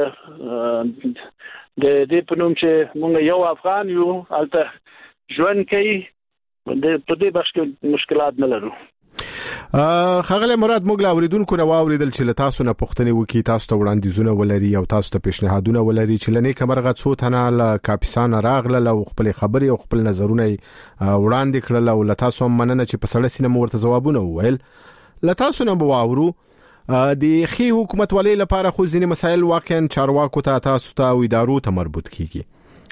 د دې په نوم چې موږ یو افغان یو هلته ژوند کوي د په دې بخش کې مشکلات نه لرو. خغله مراد موږ لا اوریدونکو نو اوریدل چې تاسو نه پوښتنه وکي تاسو ته وړاندیزونه ولري او تاسو ته پیشنهادونه ولري چې لنی کمرغه څو تنه ل کاپیسان راغله او خپل خبري او خپل نظرونه وړاندې کړل او تاسو هم مننه چې په سړی سینه ورته ځوابونه وویل لتاسو نه بواورو د خي حکومت ولې لپاره خو ځینې مسایل واقعا چارواکو ته تاسو ته او ادارو ته مربوط کیږي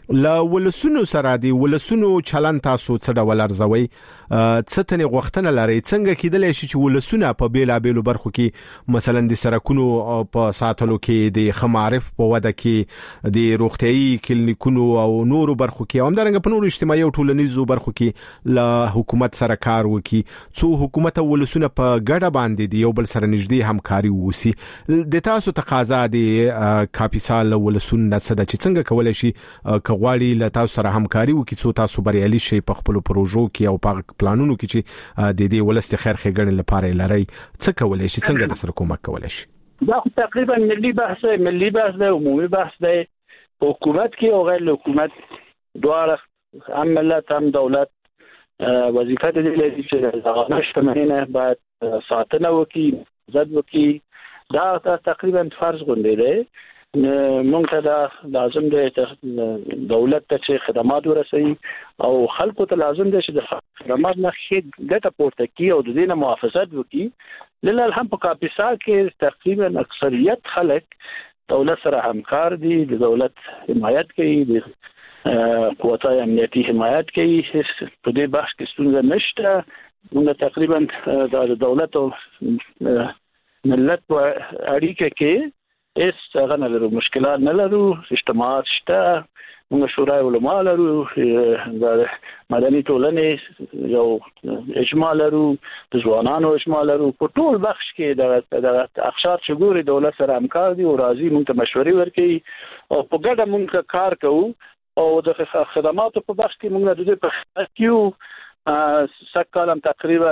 لا ولسونو سره دی ولسونو چلن تاسو څه ډول ارزوي څه تنې غوښتنه لري څنګه کېدلی شي چې ولسونه په بیلابېلو برخو کې مثلا د سرکونو په ساتلو کې د خمارف په وده کې د روغتيایي کلینیکونو او نورو برخو کې هم درنګ په نورو اجتماعي او ټولنیزو برخو کې له حکومت سره کار وکړي څو حکومت ولسونه په ګډه باندې دی یو بل سره نږدې همکاري وسی د تاسو تقاضا دی کاپیسا له ولسونه څه د څنګه کولای شي کغواړي له تاسو سره همکاري وکړي څو تاسو بریالي شي په خپل پروژو کې او په پلانونو کې چې د دې ولست خیر ښېګڼې لپاره لري څه کولای شي څنګه د سره کومک کولای شي دا تقریبا ملي بحث ملي بحث دی عمومي بحث دی حکومت کې او غیر حکومت دواړه هم ملت هم دولت وظیفه دي چې هغه شتمنۍ باید ساتنه وکړي زد وکړي دا تقریبا فرض غونډه دی مونږ ته دا لازم دی چې دولت ته چې خدمات ورسوي او خلکو ته لازم دی چې د خدمات نه ښه ګټه پورته کړي او د دې نه محافظت وکړي لله هم په کاپیسا کې تقریبا اکثریت خلک دولت سره همکار دي د دولت حمایت کوي د قوتای امنیتي حمایت کوي په دې بحث کې ستونزه نشته موږ تقریبا د دولت او ملت په اړیکه کې اس هغه نه لرو مشکلات نه لرو اجتماعات شته موږ شورای علما لرو د مدني ټولنې یو اجماع لرو د ځوانانو اجماع لرو په ټول بخش کې د د اقشار چې ګوري دولت سره همکار دي او راځي موږ ته مشورې ورکوي او په ګډه موږ کار کوو او د خدماتو په بخش کې موږ د دې په خدمت کې سکه‌کالم تقریبا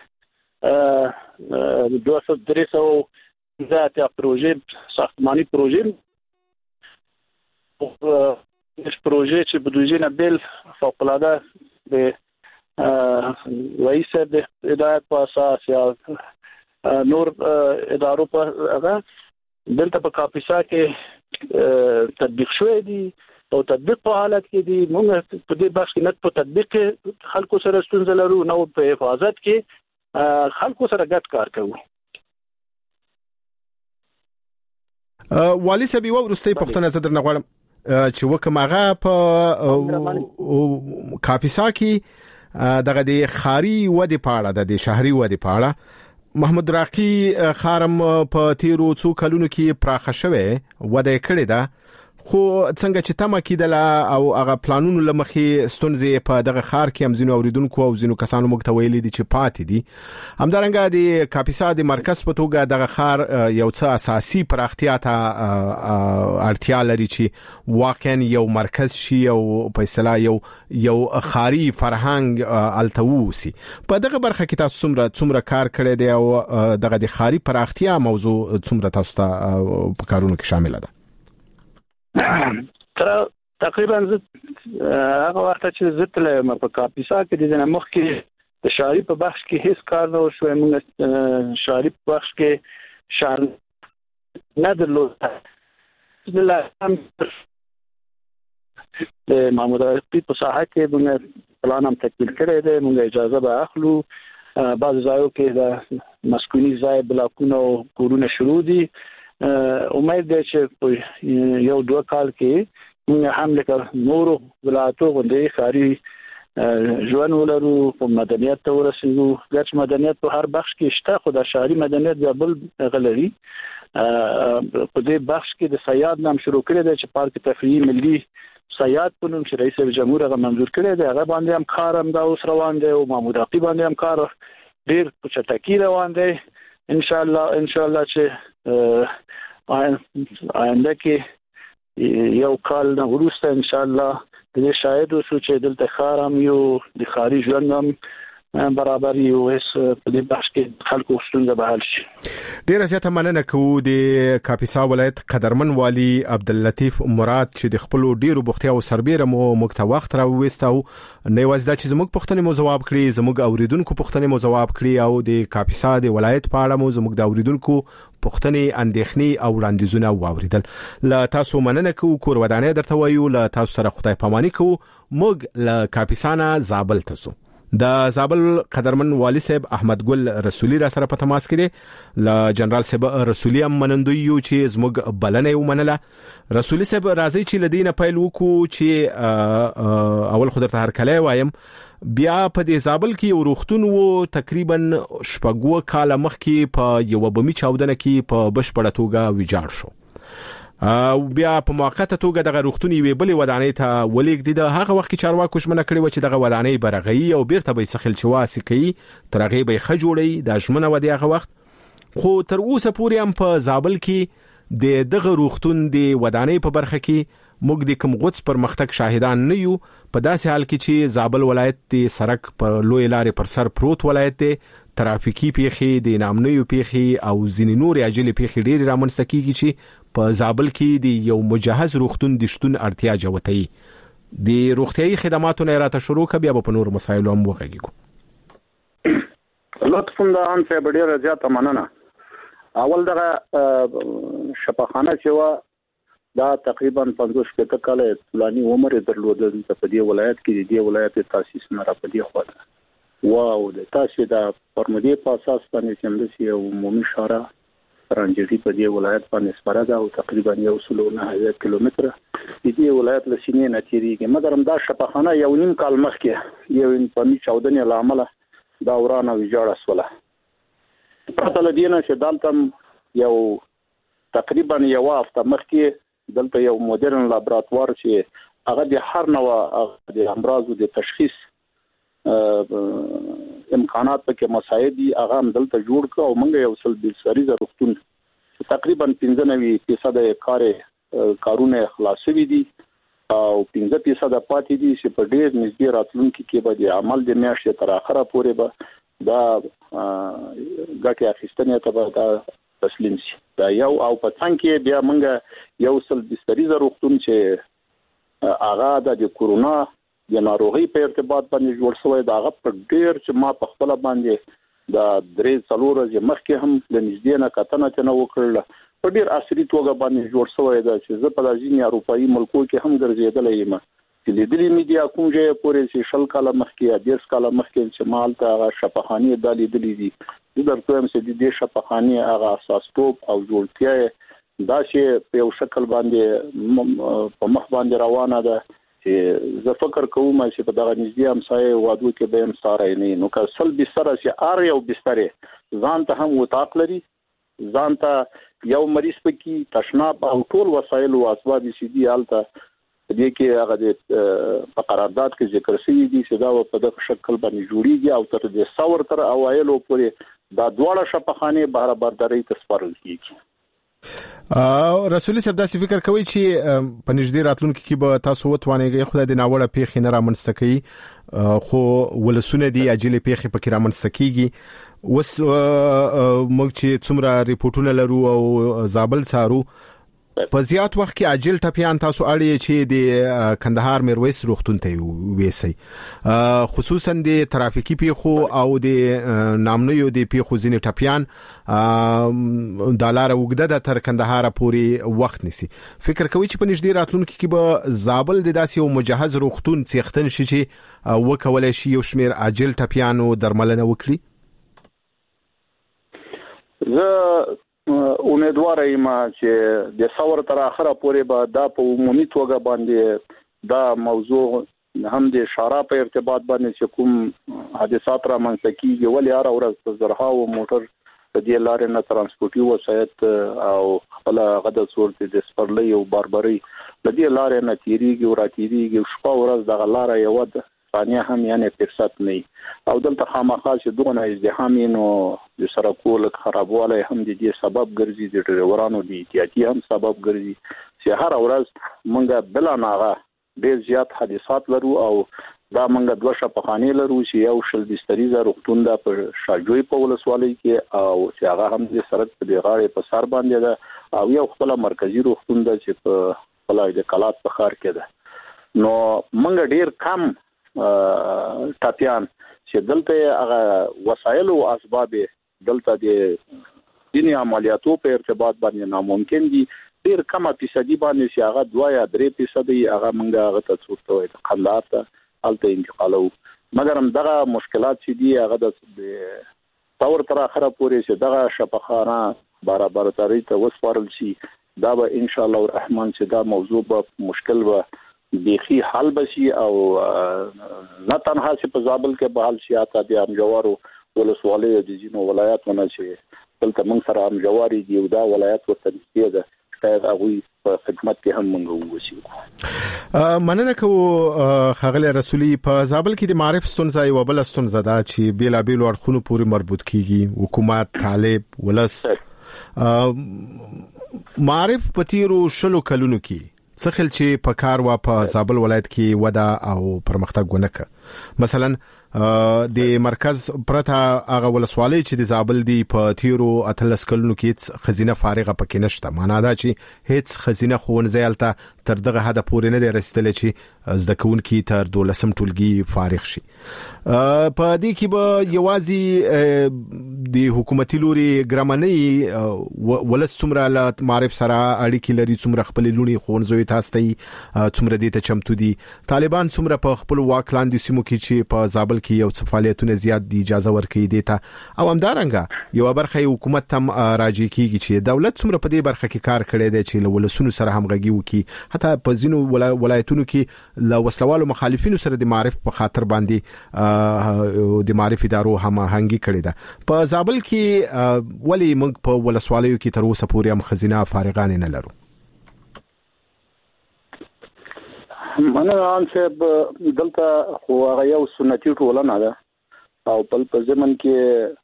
دوه سوه درې سوه ذات پروژه ساختمانی پروژه اس پروژه چې بودجه نه بل فوق العاده د رئیس د هدایت په اساس یا نور ادارو په هغه دلته په کاپیسا کې تطبیق شوی دی او تطبیق په حالت کې دی موږ په دې بخش کې نه په تطبیق خلکو سره ستونزه لرو نو په حفاظت کې خلکو سره ګډ کار کوو والی سبي ورستي پښتنه زه درنه غواړم چې وکم هغه په کاپیسا کې دغه د خاري ودی پاړه د شهري ودی پاړه محمود راقي خارم په تیرو څو کلونو کې پراخه شوه وده کړی دا خو څنګه چې تمه کیدله او هغه پلانونو لمخې ستونزې په دغه خار کې هم ځینو اوریدونکو او ځینو کسانو موږ ته ویلي دي چې پاتې دي همدارنګه د کاپیسا د مرکز په توګه دغه خار یو څه اساسي پراختیا ته اړتیا لري چې واقعا یو مرکز شي او په اصطلاح یو یو خاري فرهنګ التووسی په دغه برخه کې تاسو څومره څومره کار کړی دی او دغه د خاري پراختیا موضوع څومره تاسو ته په کارونو کې شامل ده تر تقریبا هغه وخت چې زه تلم په کاپیسا کې د مخ کې د شهري په بخش کې هیڅ کار نه وشو موږ شهري په بخش کې شهر نه درلود د محمود راقي په ساحه کې موږ پلان هم تکمیل کړی دی موږ اجازه به اخلو بعض ځایو کې د مسکوني ځای بلاکونه او کورونه شروع دي امید ده چې یو دوه کال کې موږ هم لکه نورو ولایتو باندې خاري ژوند ولرو په مدنیت ته ورسېږو ګټ مدنیت په هر بخش کې شته خو د شهري مدنیت بیا بل غلري په دې بخش کې د سیاد نام شروع کړی دی چې پارک تفریحي ملي سیاد په نوم چې رئیس جمهور هغه منظور کړی دی هغه باندې هم کار هم دا اوس روان دی او محمود راقي باندې هم کار ډیر په چټکۍ روان دی ان شاء الله ان شاء الله چې آینده کې یو کال نه وروسته ان شاء الله د شاهد اوسو چې دلته خارم یو د خاري ژوند هم برابر یو اس په دې بخش کې خلکو ستونزه به حل شي ډیره زیاته مننه کوو د کاپیسا ولایت قدرمن والی عبداللطیف مراد چې د خپل ډیرو بوختیا او سربېره مو مکته وخت را وستاو نه وځدا چې زموږ پښتنې مو جواب کړی زموږ اوریدونکو پښتنې مو جواب کړی او د کاپیسا د ولایت په اړه مو زموږ د اوریدونکو پښتنې اندېښنې او وړاندیزونه واوریدل لا تاسو مننه کوو کور ودانې درته وایو لا تاسو سره خدای پاماني کوو موږ لا کاپیسا نه زابل تاسو د زابل قدرمن والی صاحب احمد ګل رسولي را سره په تماس کې دی ل جنرال صاحب رسولي هم منندوی یو چې زموږ بلنه ومنله. رسولي صاحب راځي چې لدینه پیل وکړو چې اول خو درته هرکلی وایم بیا په دې زابل کې یو روغتون وو تقریبا شپږ کاله مخکې په یو بمي چاودنه کې په بشپړه توګه ویجاړ شو. بیا په موقته توګه دغه روغتون یې بلې ودانۍ ته ولېږدي. د هغه وخت کې چارواکو ژمنه کړې و چې دغه ودانۍ برغوي او بیرته به یې څخیل چې واسي کوي تر هغې به یې ښه جوړوي. دا ژمنه وه د هغه وخت، خو تر اوسه پورې هم په زابل کې د دغه روغتون د ودانۍ په برخه کې موږ د کوم غوڅ پرمختګ شاهدان نه یو. په داسې حال کې چې زابل ولایت د سړک پر لوی لارې پر سر پروت ولایت دی، ترافیکي پیښې د نامنویو پیښې او ځینې نورې عاجلې پیښې ډېرې رامنځته کیږي چې په زابل کې د یو مجهز روغتون د شتون اړتیا جوتوي. د روغتیايي خدماتو نه راته شروع ک بیا په نور مسایلو هم وغږیږو. لطفاً دا ان څه ډیره زیاته مننه. اول دغه شفاخانه چې وا دا تقریبا پنځوس شپږ کاله طولاني عمر درلودل په دې ولایت کې. د دې ولایت تاسیس نه را پدې خو واو د تاسیس د فرمودي په اساس باندې چې د یو عمومي شورا رانجدي په دې ولایت باندې سپاره ده او تقریبا یو سلو نه هزار کیلومتره د دې ولایت له سینې نه تیریږي. مګر دا شفاخانه یو نیم کال مخکې یو انساني چاودنې له امله دا ورانه ویجاړه شوله. پرته له دې نه چې دلته یو تقریبا یو هفته مخکې دلته یو مدرن لابراتوار چې هغه د هر نوع د امراضو د تشخیص امکانات پکې مساعد دي هغه هم دلته جوړ کړ او موږ یو سل بیس سریزه روغتون تقریبا پنځه نوي فیصد کار کارونه خلاصوي دي او پنځه فیصد پاتې دي چې په ډېر نږدې راتلونکي کې به د عمل د میاشتې تر اخره پورې به دا ګټه اخیستنې ته به دا تسلیم شي. دا یو او په څنګه کې بیا موږ یو سل بیس سریزه روغتون چې هغه د کورونا د ناروغي په ارتباط باندې جوړ شوی دا هغه په ډېر چې ما په خپل باندې دا درې څلور ورځې مخکې هم د نږدې نه کتنه نه وکړل په ډېر عصري توګه باندې جوړ شوی دا چې زه په ځینې اروپایي ملکو کې هم ګرځېدلی یم چې لیدلې مې دي کوم ځای پورې چې شل کاله مخکې یا ډېر کاله مخکې چې مال ته هغه شفاخانې دا لیدلې دي. زه درته وایم چې د دې شفاخانې هغه اساستوب او جوړتیا دا چې په یو شکل باندې په مخ باندې روانه ده چې زه فکر کوم چې په دغه نږدې همسایه وادو کې به هم ساره نه نو که سل بستر چې ار یو بستر ځان ته هم وطاق لري، ځان ته یو مریض پکې تشناب او ټول وسایل او اسباب چې دي حالت دې کې هغه د په قرارداد کې ذکر شوی دي چې دا په دغه شکل باندې جوړیږي او تر دې څور تر اوایلو پورې دا دواړه شفاخانې بهر برداري ته سپارل کیږي. رسولي صاحب داسې فکر کوي چې په نږدې راتلونکي کې به تاسو وتوانیږئ خدای دې ناوړه پیښې نه رامنځته کوي خو ولسونه دي عاجلې پیښې پکې رامنځته کیږي. اوس موږ چې څومره ریپورتونه لرو او زابل څارو په زیات وخت کې عاجل ټپیان تاسو اړ چې د کندهار میرویس روغتون ته وېسي خصوصا د ترافیکي پیښو او د نامنویو د پیښو ځینې ټپیان د لار وګړه د تر کندهار پورې وخت نسی. فکر کوي چې په نږدې راتلونکي کې به زابل د داسې یو مجهز روغتون څښتن شي چې وکولای شي یو شمیر عاجل ټپیانو درملنه وکړي؟ زه امیدوار یم چې د څور تر اخره پورې به دا په عمومي توګه باندې دا موضوع هم د شارع په ارتباط باندې چې کوم حادثات را منځته کیږي ولې هر ورځ په زرهاو موټر د دې لارې نه ترانسپورتي وسایط او خپل غد صورت د سپرلۍ او باربري د دې لارې نه تیریږي او راتیریږي شپه ورځ د غلاره یو د ثانیه هم یعنی فرصت نه او دلته خامخا چې دونه ازدحام نو د سرکول خرابواله هم د دې سبب ګرځي د ډرایورانو د احتیاطي هم سبب ګرځي چې هر ورځ مونږه بلا ناغه ډېر زیات حادثات لرو او دا مونږه دوه شفاخانې لرو چې یو شل بستریزه روغتون ده په شاجوی په ولسوالۍ کې او چې هغه هم د سرک په غاړې په سر باندې ده او یو خپل مرکزی روغتون ده چې په خپل د کلات په ښار کې ده. نو مونږ ډېر کم ټاپیان چې دلته هغه وسایل او اسباب دلته د دیني عملیاتو په ارتباط باندې ناممکن دي. ډېر کمه فیصدي باندې چې هغه دوه یا درې فیصدي هغه مونږ هغه ته څورته وي قندهار ته الته انتقالو مګر هم دغه مشکلات چې دي هغه د تور تر اخره پورې چې دغه شفاخانه برابر ترې ته وسپارل شي دا به ان شاء الله الرحمن چې دا موضوع به مشکل به بيخي حل بشي او نه تنها چې په زابل کې به حل شي اته د امجوارو ولسوالۍ د جنو ولایتونه چې دلته موږ سره امجواري دی او دا ولایت ورته نږدې ده شاید هغه په خدمت کې هم موږ وشو. مننه کوم خغل رسولي په زابل کې د معرف ستونزه یو بل ستونزه ده چې بیل بیل ورخونو پورې مربوط کیږي حکومت طالب ولس معرف پتیرو شلو کلونو کې څخل چې په کار وا په زابل ولایت کې ودا او پرمختګ ونکړه مثلا د مرکز پرته هغه ولسوالۍ چې د زابل دی په تیرو اتلس کلونو کې خزینه فارغه پکې نشته معنا دا چې هیڅ خزینه خونځه الته تر دغه حد پورې نه رسیدلې چې زده کوونکي تر دولسم ټولګي فارغ شي. په دې کې به یوازې د حکومتي لوري ګرامنۍ ولس څومره له معرف سره اړیکې لري څومره خپل لونی خونځوي تاسو ته څومره دې ته چمتو دي طالبان څومره په خپل واک لاندې سیمو کې چې په زابل کې یو څه فعالیتونه زیات دي اجازه ورکړي دیتا او همدارنګه یو برخه حکومت تم راځي کیږي چې دولت څومره په دې برخه کې کار کړی دی چې ولسونو سره همغږي وکړي حتی په ځینو ولایتونو کې له وسلوالو مخالفینو سره د معرف په خاطر باندې د معرف ادارو هماهنګي کړې ده. په زابل کې ولی موږ په ولسوالیو کې تر اوسه پورې هم خزینه فارغان نه لرو؟ مننه ان چې دلته خو هغه یو سنتي ټولنه ده او په په زمن کې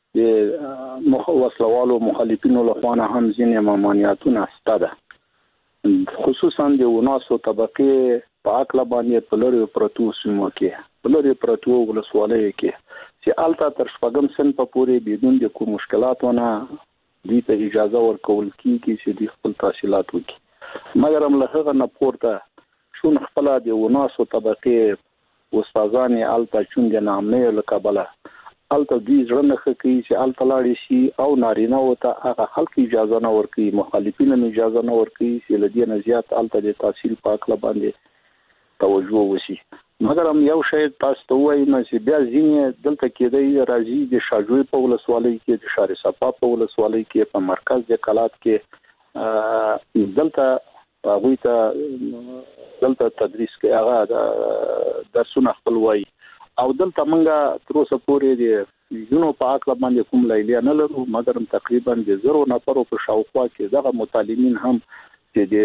د مخ وسلوالو مخالفینو له خوا هم ځینې ممانعتونه ستاده خصوصا د وناسو طبقه په اکلا باندې په لوري پروتو سیمو کې په لوري پروتو ولسوالۍ کې چې الته تر شپږم سن په پورې بدون د کوم مشکلاتونه دوی ته اجازه ورکول کیږي چې د خپل تحصیلات وکړي مګر هم له هغه نه پورته شون خپل د وناسو طبقه استادان الته چون د نامه لقبله الته دوی ځړنه کوي چې الته لاړ شي او نارینه او ته هغه خلک اجازه نه ورکړي مخالفین اجازه نه ورکړي چې لدی نه زیات الته د تحصیل پاک ل باندې توجه وشي مګر هم یو شی تاسو ته وایي نه چې بیا ځینې دلته کېدای راځي د شاجوی په ولسوالۍ کې د شارع صفا په ولسوالۍ کې په مرکز د کلات کې دلته هغه ته دلته تدریس کې هغه درسونه خپل وایي او دلته منګه تر اوسه پورې د جنو په اکل باندې کوم لیلیا نه لرو مګر تقریبا د زرو نفرو په شاوخوا کې دغه متعلمین هم چې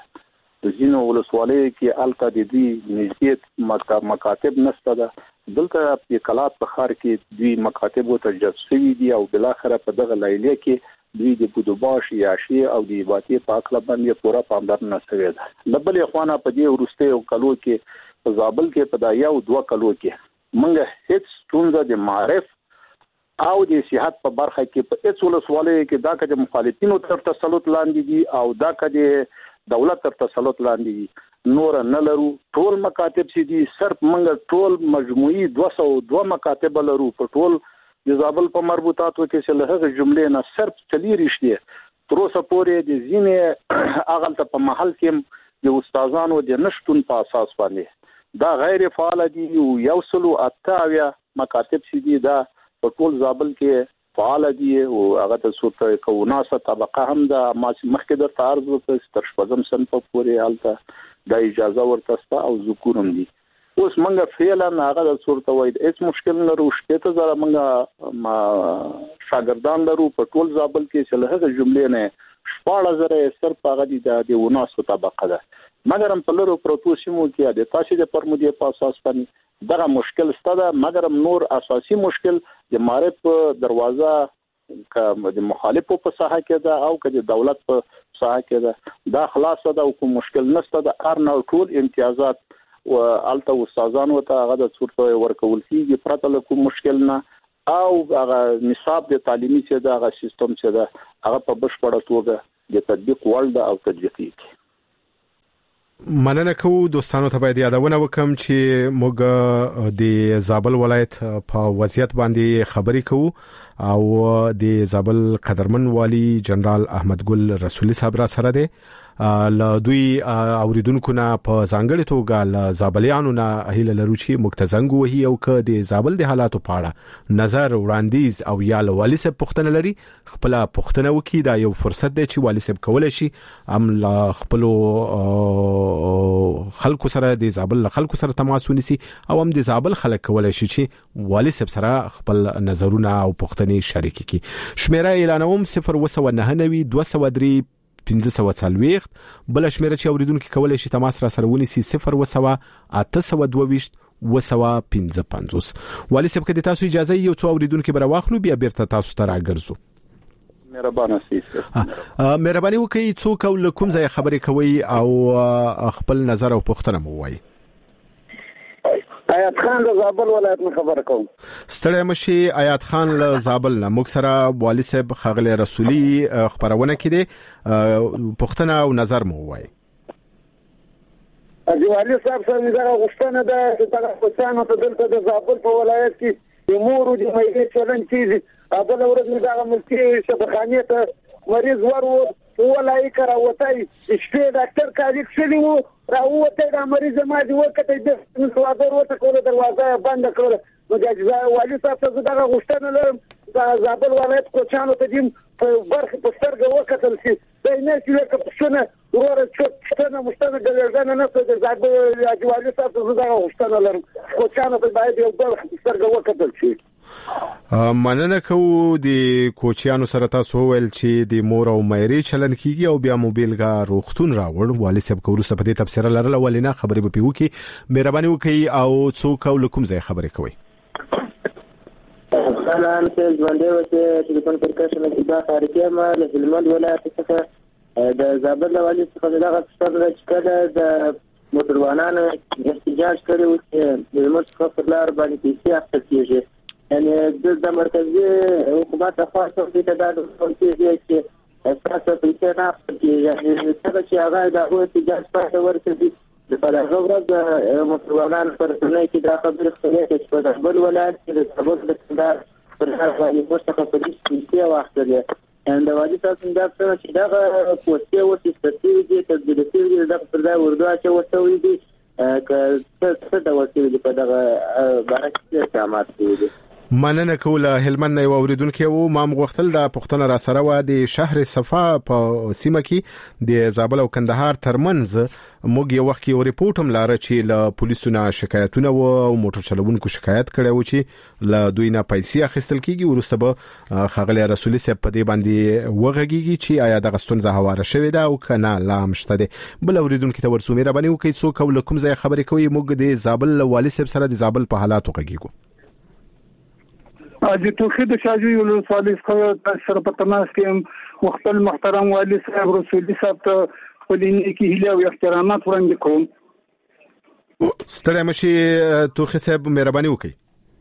د جنو ولسوالۍ کې الته د دې نږدې مکاتب نشته ده دلته په کلات په خار کې دوی مکاتب او تجسوي دي او بل اخره په دغه لیلیا کې دوی د بودوباش یاشي او د ایباتي په اکل باندې پورا پاملرنه شوې ده لبل اخوانه په دې ورسته او کلو کې په زابل کې په دایا او دوه کلو کې منګه هیڅ ستونزه د معرف او د صحت په برخه کې په هیڅ ولسوالۍ کې دا کده مخالفینو تر تسلط لاندې دي او دا کده دولت تر تسلط لاندې دي نور نه لرو ټول مکاتب چې دي صرف منګه ټول مجموعي دوه سوه دوه مکاتب لرو په ټول د زابل په مربوطاتو کې چې له هغه جملې نه صرف چلی رښتیا تر اوسه پورې د ځینې اغلط په محل کې د استادانو د نشټون په اساس باندې دا غیر فعال دي او یو سلو اتاویا مکاتب چې دي دا په ټول زابل کې فعال دي او هغه ته صورت کوناسه طبقه هم دا مخکې د تعرض وکړ تر شپږم سن په پورې حالت د اجازه ورتسته او ذکورم دي اوس منګه فعلا هغه د صورت وای هیڅ مشکل نه روشته ته زره منګه شاګردان لرو په ټول زابل کې چې له هغه جملې نه شپږ زره صرف هغه دي د وناسو طبقه ده مګر هم په لورو پروتو سیمو کې د تاسو د پرمودي په اساس باندې دغه مشکل ستاده مګر هم نور اساسي مشکل د معرف دروازه ک د مخالفو په ساحه کې ده او ک د دولت په ساحه کې ده دا خلاص ده او کوم مشکل نشته د ار نو ټول امتیازات او الته استادانو ته هغه د صورت ورکول کیږي پرته له کوم مشکل نه او هغه نصاب د تعلیمي چې دا هغه سیستم چې دا هغه په بشپړه توګه د تطبیق وړ ده او تطبیقي مننه کوم دوستانو ته باید یادونه وکم چې موږ د زابل ولایت په وضعیت باندې خبرې کوو او د زابل قدرمن والی جنرال احمد ګل رسولي صاحب را سره دی ل دوی اوریدونکو نه په ځانګړي توګه ل زابلیانو نه هیله لرو چې مکتزنګ وهي او ک د زابل د حالاتو پاړه نظر وړاندیز او یا ل والي صاحب پوښتنه لري خپل پوښتنه وکي دا یو فرصت دی چې والي صاحب کولای شي ام ل خپل خلکو سره د زابل خلکو سره تماس ونیسي او هم د زابل خلک کولای شي چې والي صاحب سره خپل نظرونه او پوښتنې شریک کړي شمیره اعلانوم صفر وسو نه نوي دوه سوه درې پنځه سوه څلوېښت بل شمیره چې اوریدونکو کولای شي تماس را سره ونیسي صفر وسو اته سوه دوه ویشت وسو پنځه پنځوس والي صاحب که د تاسو اجازه یو څو اوریدونکو بر واخلو بیا بیرته تاسو ته راګرځو. مهربانه سیسه مهرباني وکړئ څوک او کوم ځای خبرې کوي او خپل نظر او پوښتنه مو وایي. آیات خان له زابل ولایت نه خبر کوم. ستړی مشي آیات خان له زابل نه موږ سره والي صاحب خغلی رسولي خبرونه کړي پوښتنه او نظر مو وایي. اجي والي صاحب سره دا غوښتنه ده چې دا کوڅانو ته دلته د زابل په ولایت کې د مور او د مېګې چلن چیزي ابل ورځ نه دا ملکی شبخانه ته مریض ورو ولای کرا وتای شپې ډاکټر کاږي کړي وو راوته دا مریض ما دی وکړه د نسوادر وته کوله دروازه بند کړه نو دا والي صاحب څه دا غوښتنه لرم دا زابل ولایت کوچانو ته دیم په برخه په سترګه وکړل شي دا نه چې کپشنه ورور څه مستنه ګلځنه نه څه د زابل والي صاحب څه دا غوښتنه لرم کوچانو ته باید یو برخه په سترګه وکړل شي. مننه کوو د کوچیانو سره تاسو ویل چې د مور او مېری چلن کیږي او بیا موبایلګه روختون راوړ والي صاحب کوو په دې تفسیر لرله ولینا خبرې به پیو کی مهرباني وکړئ او څوک او کوم ځای خبرې کوي. سلام ته ژوندې وته ټلیفون پر کښنه کې دا تاریخي ما له هلمند ولایت څخه د زابل والي څخه دا څه چې کله د موټروانانو احتجاج کړي چې د موټر څخه لار باندې پیسې اخیستل کیږي یعنی د مرکزي حکومت خاصه د تدارک کوي چې اساسا پیسې نه اخیستل کیږي یعنی څنګه چې هغه د احتجاج په ورته د فلسفه ورځ د موټروانانو پر څنګه کې دا خبره کوي چې په زابل ولایت کې د سبب د کندهار پر هغه باندې ورته په دې پیسې واخلي ان د واجب تاسو دا څه چې دا پوسټي او سیستم دي تدبیر دي دا پر دا وردا چې وسوي دي که څه دا وسوي په دغه بارکه استعمال دي. مننه کوله هلمند یو اوریدونکو او ما مغختل د پښتون را سره و د شهر صفا په سیمه کې د زابل او کندهار ترمنځ موږ یو وخت یو ریپورت هم لاره چې له پولیسو نه شکایتونه و او موټر چلوونکو شکایت کړي و چې له دوی نه پیسې اخیستل کیږي ورسته به خغلی رسولي صاحب په دې باندې وغږیږي چې آیا د غستون زهواره شوی دا او کنه لا مشته دي. بل اوریدونکو ته ورسومې را باندې وکړي څوک او کوم ځای خبرې کوي موږ د زابل والي صاحب سره د زابل په حالاتو غږیږو. اجي توخه د شاجوی ولسوالۍ څخه سره په تماس کې خپل محترم والي صاحب رسولي صاحب ته ولینې کې هیله او احترامات وړاندې کوم. ستړی مشي توخه صاحب مهرباني وکړئ.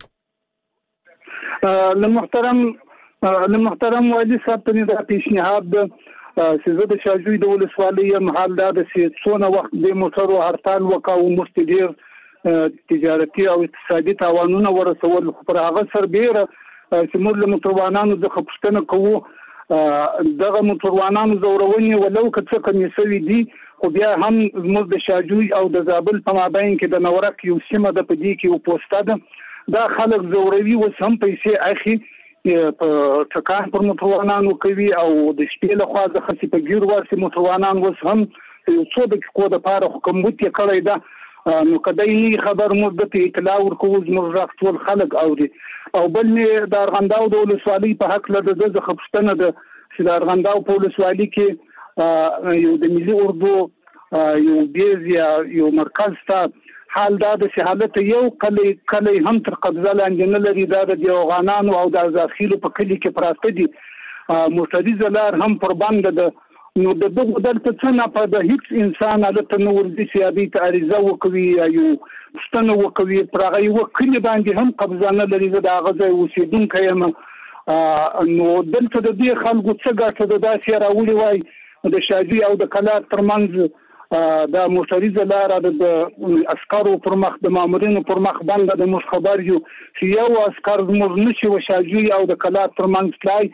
له محترم له محترم والي صاحب ته دا پیشنهاد چې زه د شاجوی د ولسوالۍ محل دا د څونه وخت د موټرو هړتال وکاو مستدیر تجارتي او اقتصادي تاوانونه ورسول پر هغه سربېره چې موږ له موټروانانو د خپشتنه کوو دغه موټروانانو زورونی ولو کڅ کمیسوي دي خو بیا هم موږ د شاجوی او د زابل په مابین کې د نورک یو سیمه د پدې کې یو پوسټه ده دا خلک زوروي وس هم پیسې اخی په ټکان پر موټروانانو کوي او د شپې له خوا د خصي په ګیر ورسي موټروانان وس هم یو څو دقیقو د پاره حکومت یې کړی ده نو کدی خبر مو د اطلاع ورکو زموږ راټول خلک اوري او بل نه د ارغنداو د ولسوالۍ په حق له د خپشتنه د چې د ارغنداو په ولسوالۍ کې یو د ملي اردو یو بیز یا یو مرکز ته حال دا د حالت یو کلی کلی هم تر قبضه لاندې نه لري دا د یوغانانو او د ځاخیلو په کلی کې پراته دي موټری زلار هم پر باندې د نو د دغه دلته څنګه په د هیڅ انسان الته نور دي سیادي تعریضه وکوي یو ستنه وکوي پرغه یو کلی باندې هم قبضه نه لري دا غزه اوسیدونکو یم نو دلته د دې خلکو څه ګټه ده دا سیاره ولي وای د شاجي او د کلار ترمنځ دا موټری زلار د عسکرو پر مخ د مامورینو پر مخ باندې د مخ خبر یو چې یو عسكر زموږ نشي و شاجي او د کلار ترمنځ تلای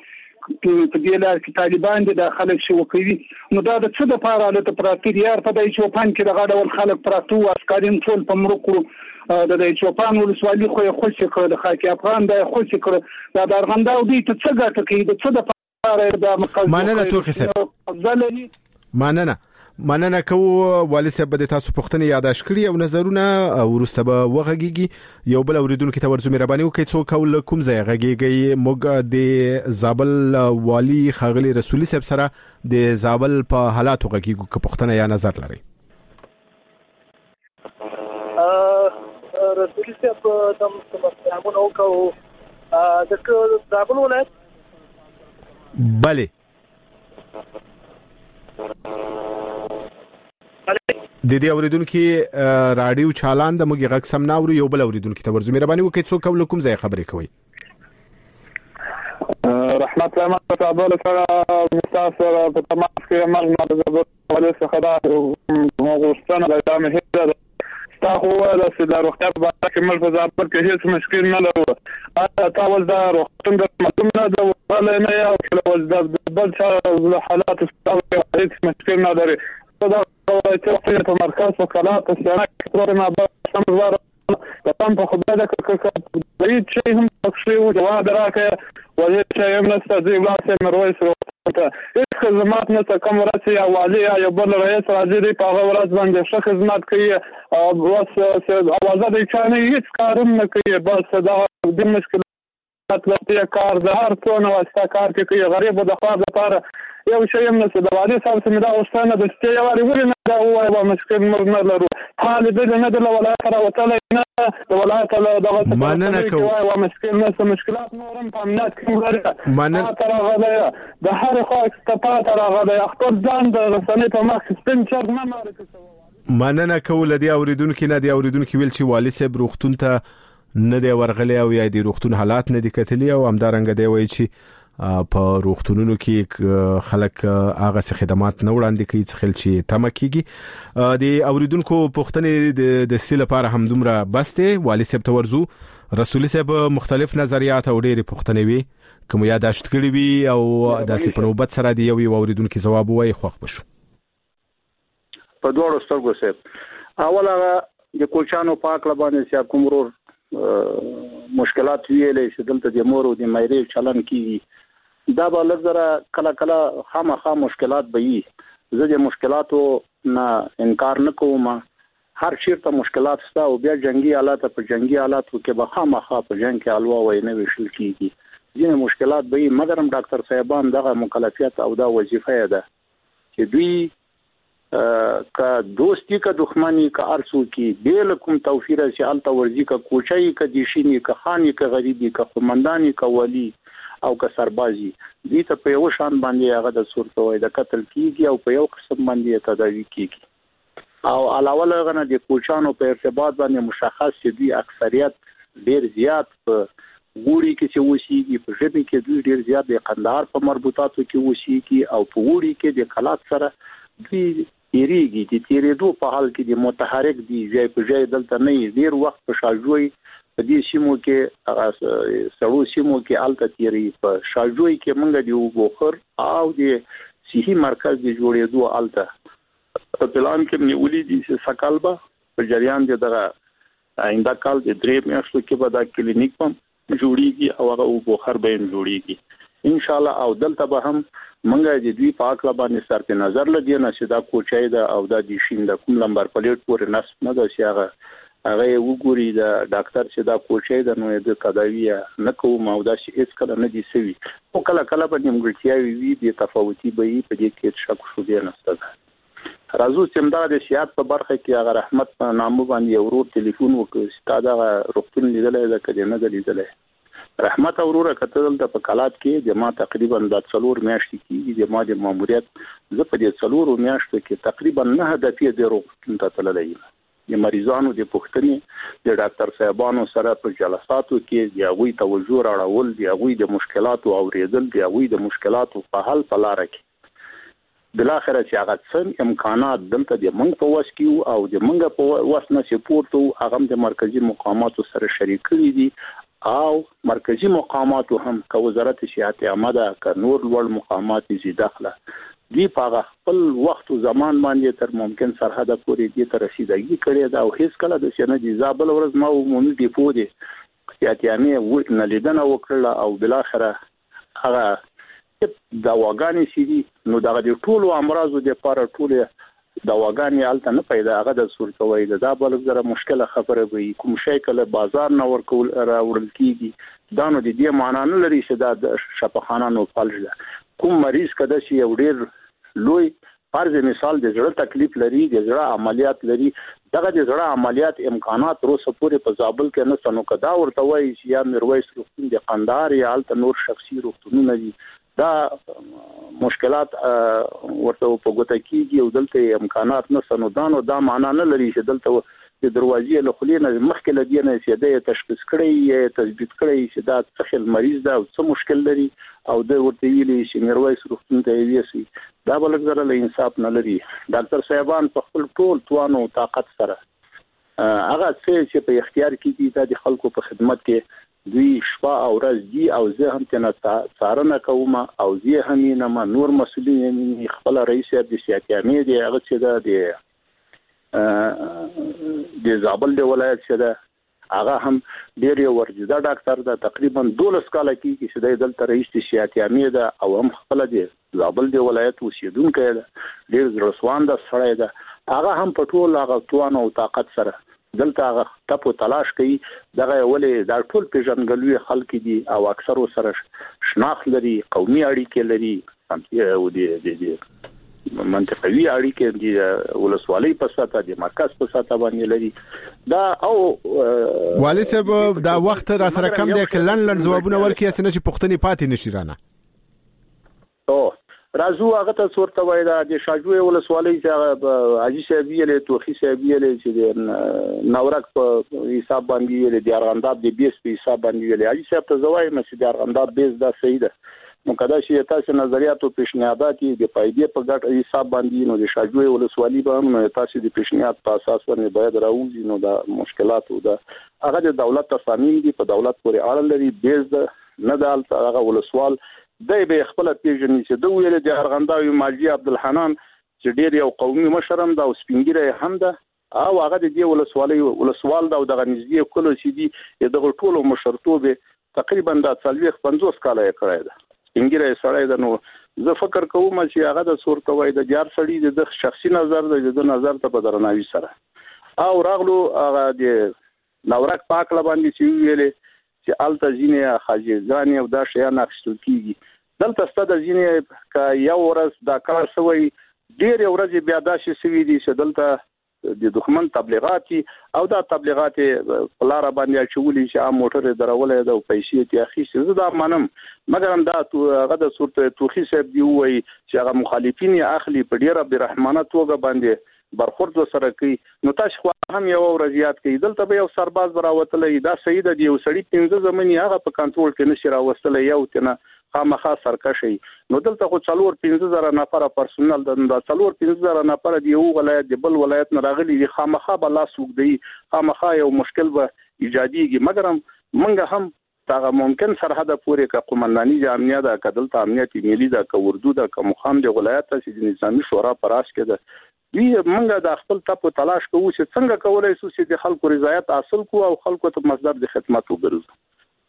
په دې لار کې طالبان د خلک شو کوي نو دا د څه د پاره له پراتیر یار په دای چوپان کې د غاډول خلک پراتو عسکرین ټول په مرکو د دای چوپان ولسوالۍ خو یې خوشی کړ د خاکی افغان د خوشی کړ دا د ارغنده او دې ته څه ګټه کوي د څه د پاره د مقاومت مننه تو قسم مننه مننه کو والي صاحب د تاسو پوښتنه یاداش کړی او نظرونه ورسته به وغږیږي یو بل اوریدونکو ته ورزو مهرباني وکړئ څو کول کوم ځای غږیږي موږ د زابل والي خاغلی رسولي صاحب سره د زابل په حالاتو غږیږو که پوښتنه یا نظر لري ا رسولي صاحب د مستمعونو کو د زابل ولایت بله د دې اوریدونکو رادیو چالان د موږ غږ سم ناورو یو بل اوریدونکو ته ورزو مهرباني وکړئ څو کول کوم ځای خبرې کوي رحمت الله تعالی سره مسافر په تماس کې مرګ نه د ولې څخه دا غوښتنه د جامع هدا تاسو ول چې د روغتیا په اړه کې مل په ځابط کې هیڅ مشکل نه لرو تاسو د روغتیا د معلومه د ولا نه یو ول د بل څه حالات ستاسو هیڅ مشکل نه لري دا چې په مرکز په کلات سره کتره ما به سموار تم په خدای د کړکې چې هم تخشیو جواب راکې ولې چې هم نستازي واسه مروي سره هیڅ خدمات نه کوم راځي او والي یا بل رئیس راځي په هغه ورځ باندې څه خدمات کوي او واس اوازه د چانه هیڅ کارم نه کوي بس دا د مشکلات لته کار د هر څونه واسطه کار کوي غریب د خپل لپاره یو شی هم نه د والي صاحب سره دا اوسنه د ستې یواري ورنه دا هو مشکل نه لرو حال دې نه د ولایت سره وتلې نه د ولایت له دغه مننه کوم او مشکل نه مشکلات نورم په امنیت کې لري مننه ترغه د هر خو استفاده ترغه خپل ځان د رسنۍ په مخ سپین چرګ نه مارکه مننه کول دی اوریدونکو نه دی اوریدونکو ویل چې والي صاحب روختون ته نه دی ورغلی او یا دی روختون حالات نه دی کتلی او همدارنګ دی وایي چې په روختونونو کې خلک هغه څه خدمات نه وړاندې کوي څه خل چې تم کیږي د اوریدونکو پوښتنې د سیل لپاره هم دومره بسته والي صاحب ته ورزو رسولي صاحب مختلف نظریات او ډېری پوښتنې وي کوم یاداشت کړی وي او داسې په نوبت سره دی یو اوریدونکو جواب وایي خوښ بشو په دوړو سترګو صاحب اول هغه د کوچانو پاک لبانې چې کوم ورور مشکلات ویلې چې دلته د مور او د مېرې چلن کیږي دا به لږه کله کله خامخا مشکلات به وي زه د مشکلاتو نه انکار نه کوم هر چیرته مشکلات شته او بیا جنگي حالات په جنگي حالاتو کې به خامخا په جنگ کې الوا وای نه وشل کیږي ځینې مشکلات به مګر هم ډاکټر صاحبان دغه مکلفیت او دا وظیفه ده چې دوی کا دوستی کا دښمنی کا ارسو کی بیل کوم توفیر چې الته ورزي کا کوچای کا دیشینی کا خانی کا غریبی کا قومندانی کا ولی او کا سربازي دې ته په یو شان باندې هغه د صورت وای د قتل کیږي او په یو قسم باندې تداوی کیږي او علاوه له غنه د کوچانو په ارتباط باندې مشخص دي اکثریت ډیر زیات په ووري کې چې وسیږي په ژبه کې دوی ډیر زیات د قندهار په مربوطاتو کې وسیږي او په ووري کې د کلات سره دوی تیریږي د تیریدو په حال کې د متحرک دي ځای په ځای دلته نه ډیر وخت په شاجوي په دې سیمو کې هغه سړو سیمو کې الته تیری په شاجوي کې منګه دی وګخر او د صحي مرکز دی جوړېدو الته په پلان کې نیولې دي چې سکالبا په جریان دي دغه آینده کال د درې میاشتو کې به دا کلینیک هم جوړیږي او هغه وګخر به هم جوړیږي ان شاء الله او دلته به هم منګه د دوی په اړه باندې سر په نظر لدی نه چې دا کوچای دا او دا د شین د کوم لمبر پلیټ پورې نس نه دا چې هغه هغه وګوري دا ډاکټر چې دا کوچای دا نو د تداوی نه کوم او دا چې هیڅ کله نه دي سوي او کله کله په نیمګړتیاوي وي د تفاوتي به په دې کې شک شو دی نه ستاسو راځو چې دا د سیاحت په برخه کې هغه رحمت نامو باندې ورور ټلیفون وکړ چې دا روغتون لیدلې ده کله نه لیدلې رحمت اوروره کتل د په کالات کې د ما تقریبا د څلور میاشتې کې د ما د ماموریت زه په دې څلور میاشتو کې تقریبا نه هدفي د روغتون ته تللې د مریضانو د پوښتنې د ډاکټر صاحبانو سره په جلساتو کې د هغوی توجه راوړل د هغوی د مشکلاتو اوریدل د هغوی د مشکلاتو په حل په لار کې بل اخر چې هغه څن امکانات دلته د منګ په واس کې او د منګ په واس نه سپورټ او هغه د مرکزی مقاماتو سره شریک کړي دي او مرکزی مقامات هم که وزارت صحت عامه ده که نور لوړ مقامات زی داخله دی په خپل وخت او زمان باندې تر ممکن سرحد پورې دې ته رسیدګي کړې ده او هیڅ کله د سینې د زابل ورځ ما عمومي ډیپو دي صحت عامه و نه لیدنه وکړه او بل اخره هغه دواګانې سړي نو دغه د ټولو امراضو د لپاره ټوله دواګانې الته نه پیدا هغه د صورتوي دا بل زره مشکله خبره وي کوم شي کله بازار نه ورکول راوړل کیږي دا نو د دې معنا نه لري چې دا د شفاخانه نو فلج کوم مریض کده شي یو ډیر لوی فرض مثال د زړه تکلیف لري د زړه عملیات لري دغه د زړه عملیات امکانات روسه پورې په زابل کې نه سنو کدا ورته وایي چې یا میرویس روغتون د قندهار یا الته نور شخصي روغتونونه دي دا مشکلات ورته په ګوته کېږي او دلته امکانات نه سنو دانو دا معنا نه لري چې دلته د دروازې له خلینو مخکې لدی نه سیده تشخیص کړی تثبیت کړی چې دا څه مریض دا څه مشکل لري او د ورته ویلي چې میرویس روغتون ته ویسي دا بل زره له انصاف نه لري ډاکټر صاحبان په خپل ټول توانو طاقت سره هغه څه چې په اختیار کې دي د خلکو په خدمت کې دوی شپه او ورځ دي او زه هم تنه څارنه کوم او زه هم نه نور مسؤلین خپل رئیس د سیاست عامه دی هغه چې د د زابل د ولایت څخه ده هغه هم ډیر یو ورجده ډاکټر ده تقریبا دولس کال کې چې د دلته رئیس د سیاست عامه ده او هم خپل د زابل د ولایت اوسیدونکو ده ډیر زړسوان ده سړی ده هغه هم په ټول هغه توان او طاقت سره دلته هغه تاسو تلاش کوي دغه ولې دا ټول پیژنګلوي خلک دي او اکثر سره شناخت لري قومي اړیکې لري او د د منطقوي اړیکې د ولسوالۍ په ساته د مرکز په ساته باندې لري دا او والي صاحب دا وخت را سره کم دی کلن لن جوابونه ورکړي چې پښتني پاتې نشي رانه او راځو هغه ته صورت وای دا د شاجوی ولسوالۍ چې حاجی صاحب یې توخی صاحب یې چې نورک په حساب باندې د ارغنداب د بیس په حساب باندې حاجی صاحب ته زوای مې د ارغنداب بیس دا صحیح ده نو کدا چې تاسو نظریات او پیشنهادات د پایدې په ګټ حساب باندې نو د شاجوی ولسوالۍ به نو تاسو د پیشنهاد په اساس باندې باید راوځي نو دا مشکلات او دا هغه د دولت تصامیم دي په دولت پورې اړه لري بیس نه دال هغه ولسوال دای به خپل پیژنې چې دوی ویل د ارغنداوي ماجی عبدالحنان چې ډیر یو قومي مشرم دا سپینګره هم ده او هغه د دې ولسوالۍ ولسوال دا د غنځي کولو چې دی د ټولو مشرتوبه تقریبا د څلويخ پنځوس کال یې کړی ده سپینګره سړی ده نو زه فکر کوم چې هغه د صورت وای د جار سړی د شخصي نظر د نظر ته په درناوي سره او راغلو هغه د نورک پاک لباندې چې ویلې چې الته ځینې حاجیان او دا شیان اخیستل کیږي دلته ستاسو ځینې ک یو ورځ دا کار شوی ډیر ورځې بیا دا شي سوي دي چې دلته د دښمن تبلیغات او دا تبلیغات پلار باندې چولي چې عام موټر درولې د پیسې ته اخیستل زه دا منم مګر هم دا هغه د صورت توخی صاحب دی وای چې هغه مخالفین اخلي په ډیره برحمانه توګه باندې برخورد سره کوي نو تاسو خو هم یو ورزيات کوي دلته به یو سرباز براوتلې دا صحیح ده دی یو سړی پنځه زمونی هغه په کنټرول کې نشي راوستلې یو تنه خامخا سرکشي نو دلته خو څلور پنځه زره نفر پرسونل د څلور پنځه زره نفر دی یو ولایت د بل ولایت نه راغلي دي خامخا بل سوق دی خامخا یو مشکل به ایجاديږي مګر منګه هم دا ممکن سرحد پورې کا قومنداني جامعه دا کدل ته امنیتي ملي دا کا اردو دا کا مخام د ولایت ته د نظامی شورا پراش کې ده دوی منګه د خپل تاسو تلاش کوو چې څنګه کولای شو چې د خلکو رضایت حاصل کوو او خلکو ته مصدر د خدمت وګرځو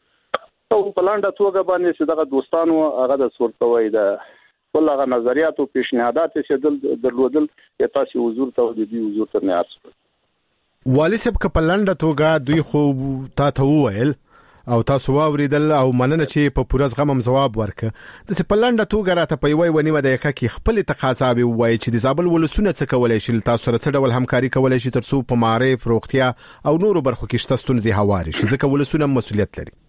او په لاندې توګه باندې چې دغه دوستانو هغه د صورتوي د ټول هغه نظریات او پیشنهادات چې دل درلودل یا تاسو حضور ته د دې حضور ته نه ارسل والي صاحب ک په لاندې توګه دوی خو تا ته وویل او تاسو واوریدل او مننه چې په پوره غمم جواب ورک د سپلانډه توګه راته په وی ونیمه د یکه کې خپل تقاضا به وای چې د زابل ولسونه څه کولای شي تاسو سره څه ډول همکاري کولای شي ترڅو په معرف روغتیا او نورو برخو کې شته ستونزې هواري شي ځکه ولسونه مسؤلیت لري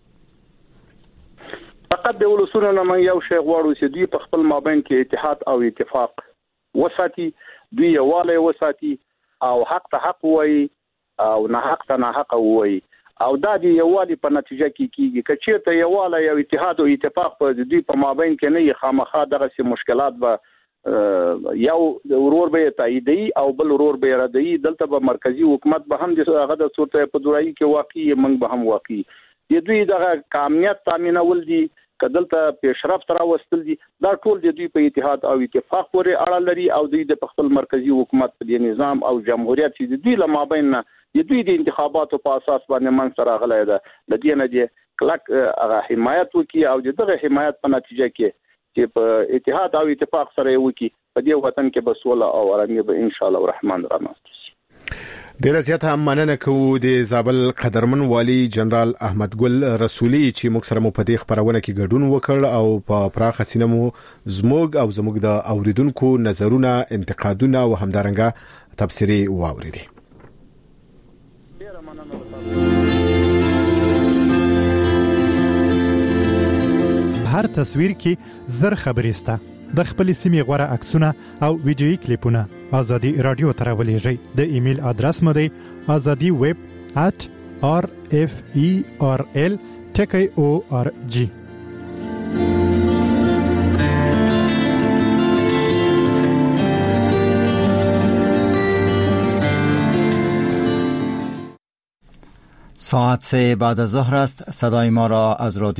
فقط د ولسونه نه یو شی غواړو چې دوی په خپل مابین کې اتحاد او اتفاق وساتي دوی یواله وساتي او حق ته حق وای او نه حق ته نه حق وای او دا دی یوالي په نتیجه کې کیږي که چیرته یواله یو اتحاد او اتفاق په دې په مابین کې نه خامخا دغه سي مشکلات به یو ورور به تاییدي او بل ورور به ردی دلته به مرکزی حکومت به هم د هغه د صورت په دورای کې واقعي منګ به هم واقعي د دوی د کامیت تامینول دي کدلته پیشرفت راوستل دي دا ټول د دوی په اتحاد او اتفاق پورې اړه لري او دوی د خپل مرکزی حکومت په نظام او جمهوریت چې دوی له مابین د دوی د انتخاباتو په اساس باندې منځ راغلی ده د دې نه دي کلک هغه حمایت وکي او دغه حمایت په نتیجه کې چې په اتحاد او اتفاق سره وکي په دې وطن کې به سوله او آرامي به ان شاء الله الرحمن رامنځته شي. ډیر زیاته مننه کوو د زابل قدرمن والی جنرال احمد ګل رسولي چې موږ سره مو په دې خبرونه کې ګډون وکړ او په پراخه سینه مو زموږ او زموږ د اوریدونکو نظرونه انتقادونه او همدارنګه تبصري واوریدي. هر تصویر کې زر خبرې سته د خپل سیمې غوړه عکسونه او ویډیويي کلیپونه ازادي رادیو ته راولېږئ. د ایمیل ادرس مو دی azadi web at r f e r l t k o r g. ساعت سه بعد از ظهر است. صدای ما را از رادیو